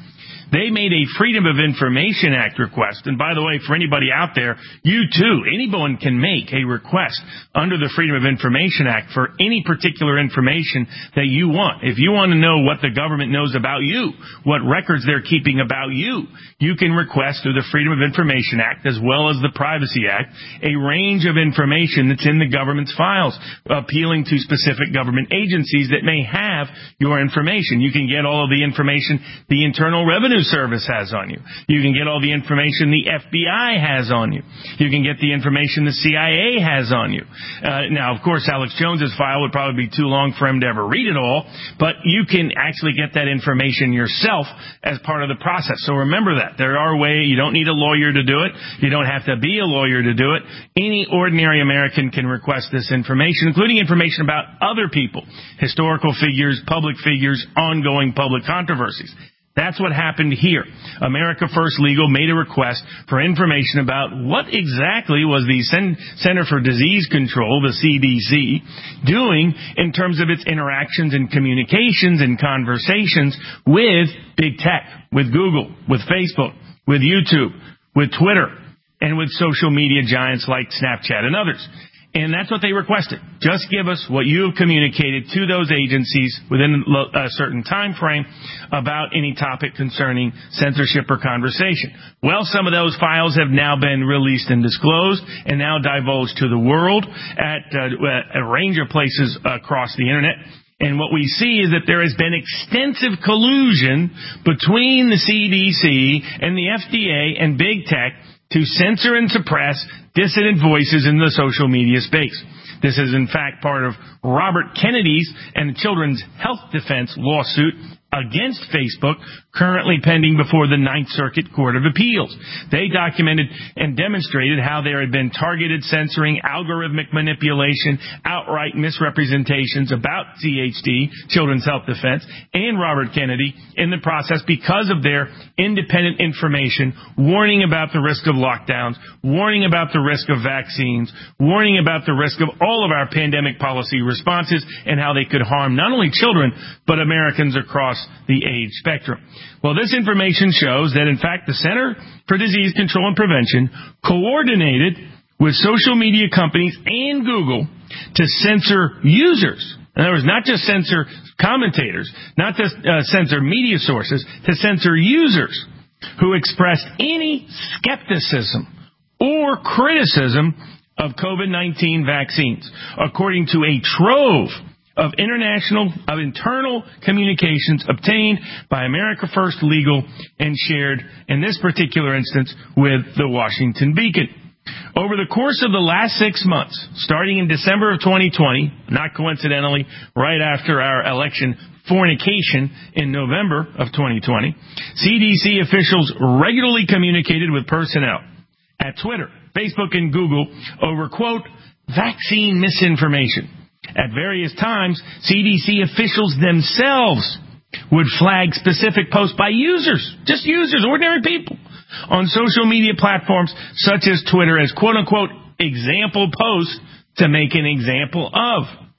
S18: They made a Freedom of Information Act request. And by the way, for anybody out there, you too, anyone can make a request under the Freedom of Information Act for any particular information that you want. If you want to know what the government knows about you, what records they're keeping about you, you can request through the Freedom of Information Act as well as the Privacy Act a range of information that's in the government's files, appealing to specific government agencies that may have your information. You can get all of the information the Internal Revenue Service has on you. You can get all the information the F B I has on you. You can get the information the C I A has on you. Uh, now, of course, Alex Jones's file would probably be too long for him to ever read it all, but you can actually get that information yourself as part of the process. So remember that. There are ways. You don't need a lawyer to do it. You don't have to be a lawyer to do it. Any ordinary American can request this information, including information about other people, historical figures, public figures, ongoing public controversies. That's what happened here. America First Legal made a request for information about what exactly was the Center for Disease Control, the C D C, doing in terms of its interactions and communications and conversations with big tech, with Google, with Facebook, with YouTube, with Twitter, and with social media giants like Snapchat and others. And that's what they requested. Just give us what you have communicated to those agencies within a certain time frame about any topic concerning censorship or conversation. Well, some of those files have now been released and disclosed and now divulged to the world at uh, a range of places across the Internet. And what we see is that there has been extensive collusion between the C D C and the F D A and big tech to censor and suppress dissident voices in the social media space. This is, in fact, part of Robert Kennedy's and the Children's Health Defense lawsuit against Facebook, currently pending before the Ninth Circuit Court of Appeals. They documented and demonstrated how there had been targeted censoring, algorithmic manipulation, outright misrepresentations about C H D, Children's Health Defense, and Robert Kennedy in the process because of their independent information, warning about the risk of lockdowns, warning about the risk of vaccines, warning about the risk of all of our pandemic policy responses and how they could harm not only children, but Americans across the age spectrum. Well, this information shows that, in fact, the Center for Disease Control and Prevention coordinated with social media companies and Google to censor users. In other words, not just censor commentators, not just uh, censor media sources, to censor users who expressed any skepticism or criticism of COVID nineteen vaccines, according to a trove of international, of internal communications obtained by America First Legal and shared, in this particular instance, with the Washington Beacon. Over the course of the last six months, starting in December of twenty twenty, not coincidentally, right after our election fornication in November of twenty twenty, C D C officials regularly communicated with personnel at Twitter, Facebook, and Google over, quote, vaccine misinformation. At various times, C D C officials themselves would flag specific posts by users, just users, ordinary people, on social media platforms such as Twitter as quote-unquote example posts to make an example of.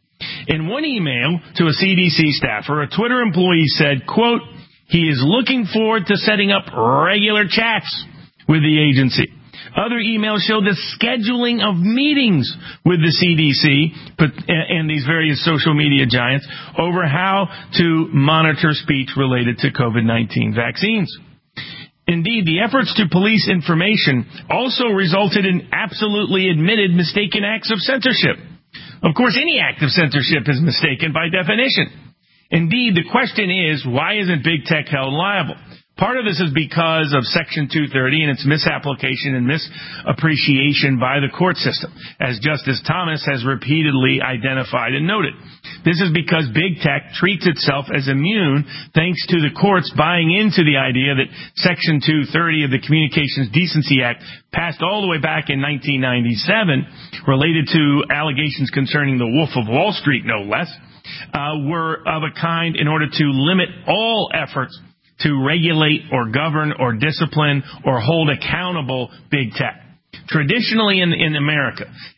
S18: In one email to a C D C staffer, a Twitter employee said, quote, he is looking forward to setting up regular chats with the agency. Other emails showed the scheduling of meetings with the C D C and these various social media giants over how to monitor speech related to COVID nineteen vaccines. Indeed, the efforts to police information also resulted in absolutely admitted mistaken acts of censorship. Of course, any act of censorship is mistaken by definition. Indeed, the question is, why isn't big tech held liable? Part of this is because of Section two thirty and its misapplication and misappreciation by the court system, as Justice Thomas has repeatedly identified and noted. This is because big tech treats itself as immune thanks to the courts buying into the idea that Section two thirty of the Communications Decency Act, passed all the way back in nineteen ninety-seven, related to allegations concerning the Wolf of Wall Street, no less, uh, were of a kind in order to limit all efforts to regulate or govern or discipline or hold accountable big tech. Traditionally in, in America,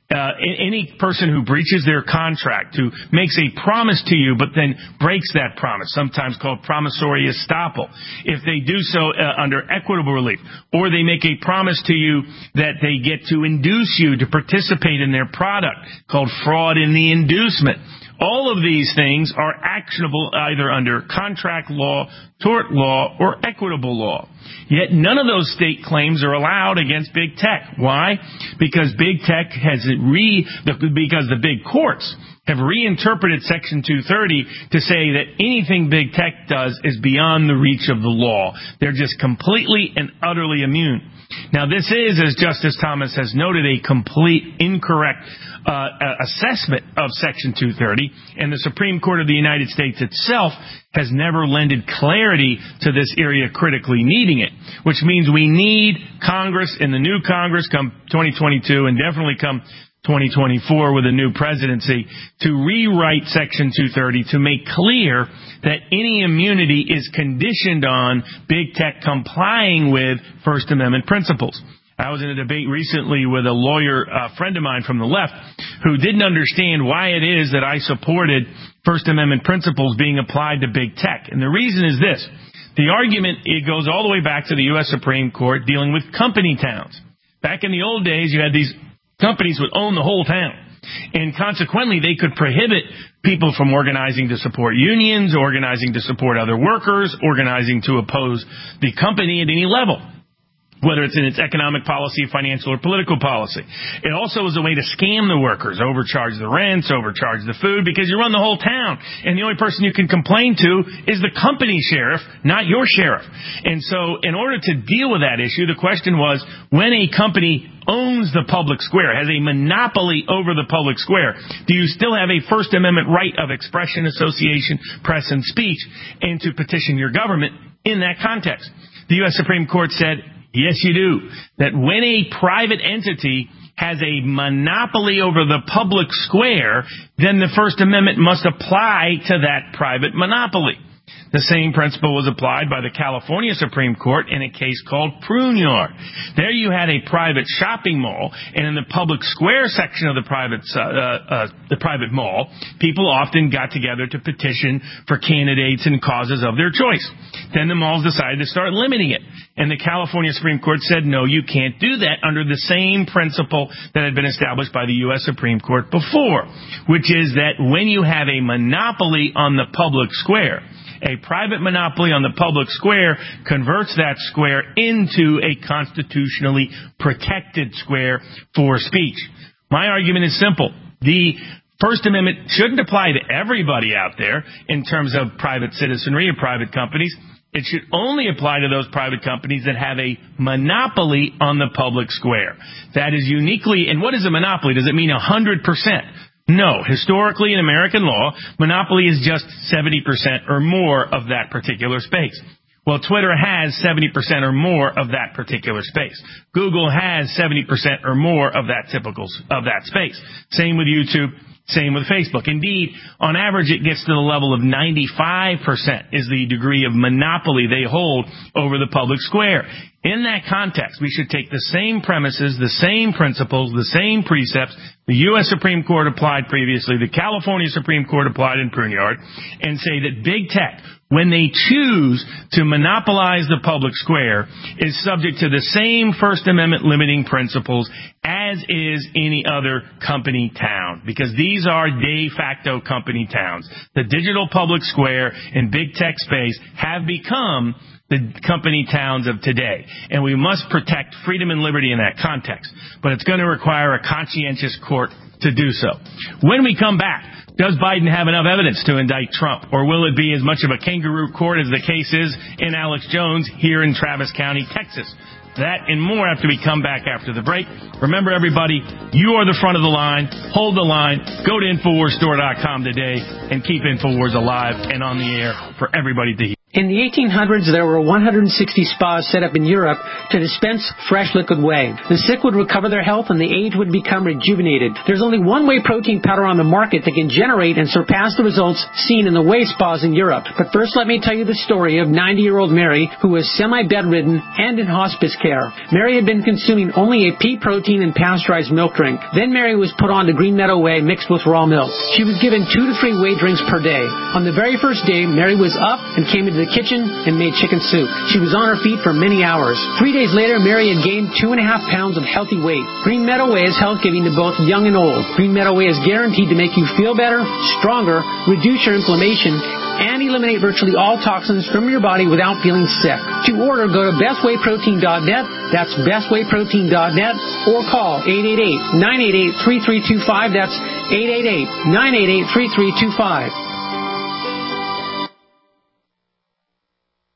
S18: Uh, any person who breaches their contract, who makes a promise to you but then breaks that promise, sometimes called promissory estoppel, if they do so uh, under equitable relief, or they make a promise to you that they get to induce you to participate in their product, called fraud in the inducement. All of these things are actionable either under contract law, tort law, or equitable law. Yet none of those state claims are allowed against big tech. Why? Because big tech has re, because the big courts have reinterpreted Section two thirty to say that anything big tech does is beyond the reach of the law. They're just completely and utterly immune. Now, this is, as Justice Thomas has noted, a complete incorrect uh, assessment of Section two thirty, and the Supreme Court of the United States itself has never lended clarity to this area critically needing it, which means we need Congress and the new Congress come twenty twenty-two and definitely come twenty twenty-four with a new presidency to rewrite Section two thirty to make clear that any immunity is conditioned on big tech complying with First Amendment principles. I was in a debate recently with a lawyer, a friend of mine from the left, who didn't understand why it is that I supported First Amendment principles being applied to big tech. And the reason is this. The argument, it goes all the way back to the U S Supreme Court dealing with company towns. Back in the old days, you had these companies would own the whole town. And consequently, they could prohibit people from organizing to support unions, organizing to support other workers, organizing to oppose the company at any level, whether it's in its economic policy, financial, or political policy. It also was a way to scam the workers, overcharge the rents, overcharge the food, because you run the whole town. And the only person you can complain to is the company sheriff, not your sheriff. And so in order to deal with that issue, the question was, when a company owns the public square, has a monopoly over the public square, do you still have a First Amendment right of expression, association, press, and speech, and to petition your government in that context? The U S Supreme Court said, yes, you do. That when a private entity has a monopoly over the public square, then the First Amendment must apply to that private monopoly. The same principle was applied by the California Supreme Court in a case called Pruneyard. There you had a private shopping mall, and in the public square section of the private uh, uh, the private mall, people often got together to petition for candidates and causes of their choice. Then the malls decided to start limiting it, and the California Supreme Court said, no, you can't do that under the same principle that had been established by the U S Supreme Court before, which is that when you have a monopoly on the public square, a private monopoly on the public square converts that square into a constitutionally protected square for speech. My argument is simple. The First Amendment shouldn't apply to everybody out there in terms of private citizenry or private companies. It should only apply to those private companies that have a monopoly on the public square. That is uniquely, and what is a monopoly? Does it mean one hundred percent? No. Historically, in American law, monopoly is just seventy percent or more of that particular space. Well, Twitter has seventy percent or more of that particular space. Google has seventy percent or more of that typical, of that space. Same with YouTube. Same with Facebook. Indeed, on average, it gets to the level of ninety-five percent is the degree of monopoly they hold over the public square. In that context, we should take the same premises, the same principles, the same precepts the U S Supreme Court applied previously, the California Supreme Court applied in Pruneyard, and say that big tech, when they choose to monopolize the public square, is subject to the same First Amendment limiting principles as is any other company town, because these are de facto company towns. The digital public square and big tech space have become the company towns of today, and we must protect freedom and liberty in that context. But it's going to require a conscientious court to do so. When we come back, does Biden have enough evidence to indict Trump, or will it be as much of a kangaroo court as the case is in Alex Jones here in Travis County, Texas? That and more after we come back after the break. Remember, everybody, you are the front of the line. Hold the line. Go to Infowars Store dot com today and keep Infowars alive and on the air for everybody to hear.
S1: In the eighteen hundreds, there were one hundred sixty spas set up in Europe to dispense fresh liquid whey. The sick would recover their health and the aged would become rejuvenated. There's only one whey protein powder on the market that can generate and surpass the results seen in the whey spas in Europe. But first, let me tell you the story of ninety-year-old Mary, who was semi-bedridden and in hospice care. Mary had been consuming only a pea protein and pasteurized milk drink. Then Mary was put on to Green Meadow Whey mixed with raw milk. She was given two to three whey drinks per day. On the very first day, Mary was up and came into the kitchen and made chicken soup. She was on her feet for many hours. Three days later, Mary had gained two and a half pounds of healthy weight. Green Meadow Whey is health-giving to both young and old. Green Meadow Whey is guaranteed to make you feel better, stronger, reduce your inflammation, and eliminate virtually all toxins from your body without feeling sick. To order, go to best whey protein dot net. That's best whey protein dot net, or call eight eight eight, nine eight eight, three three two five. That's eight eight eight, nine eight eight, three three two five.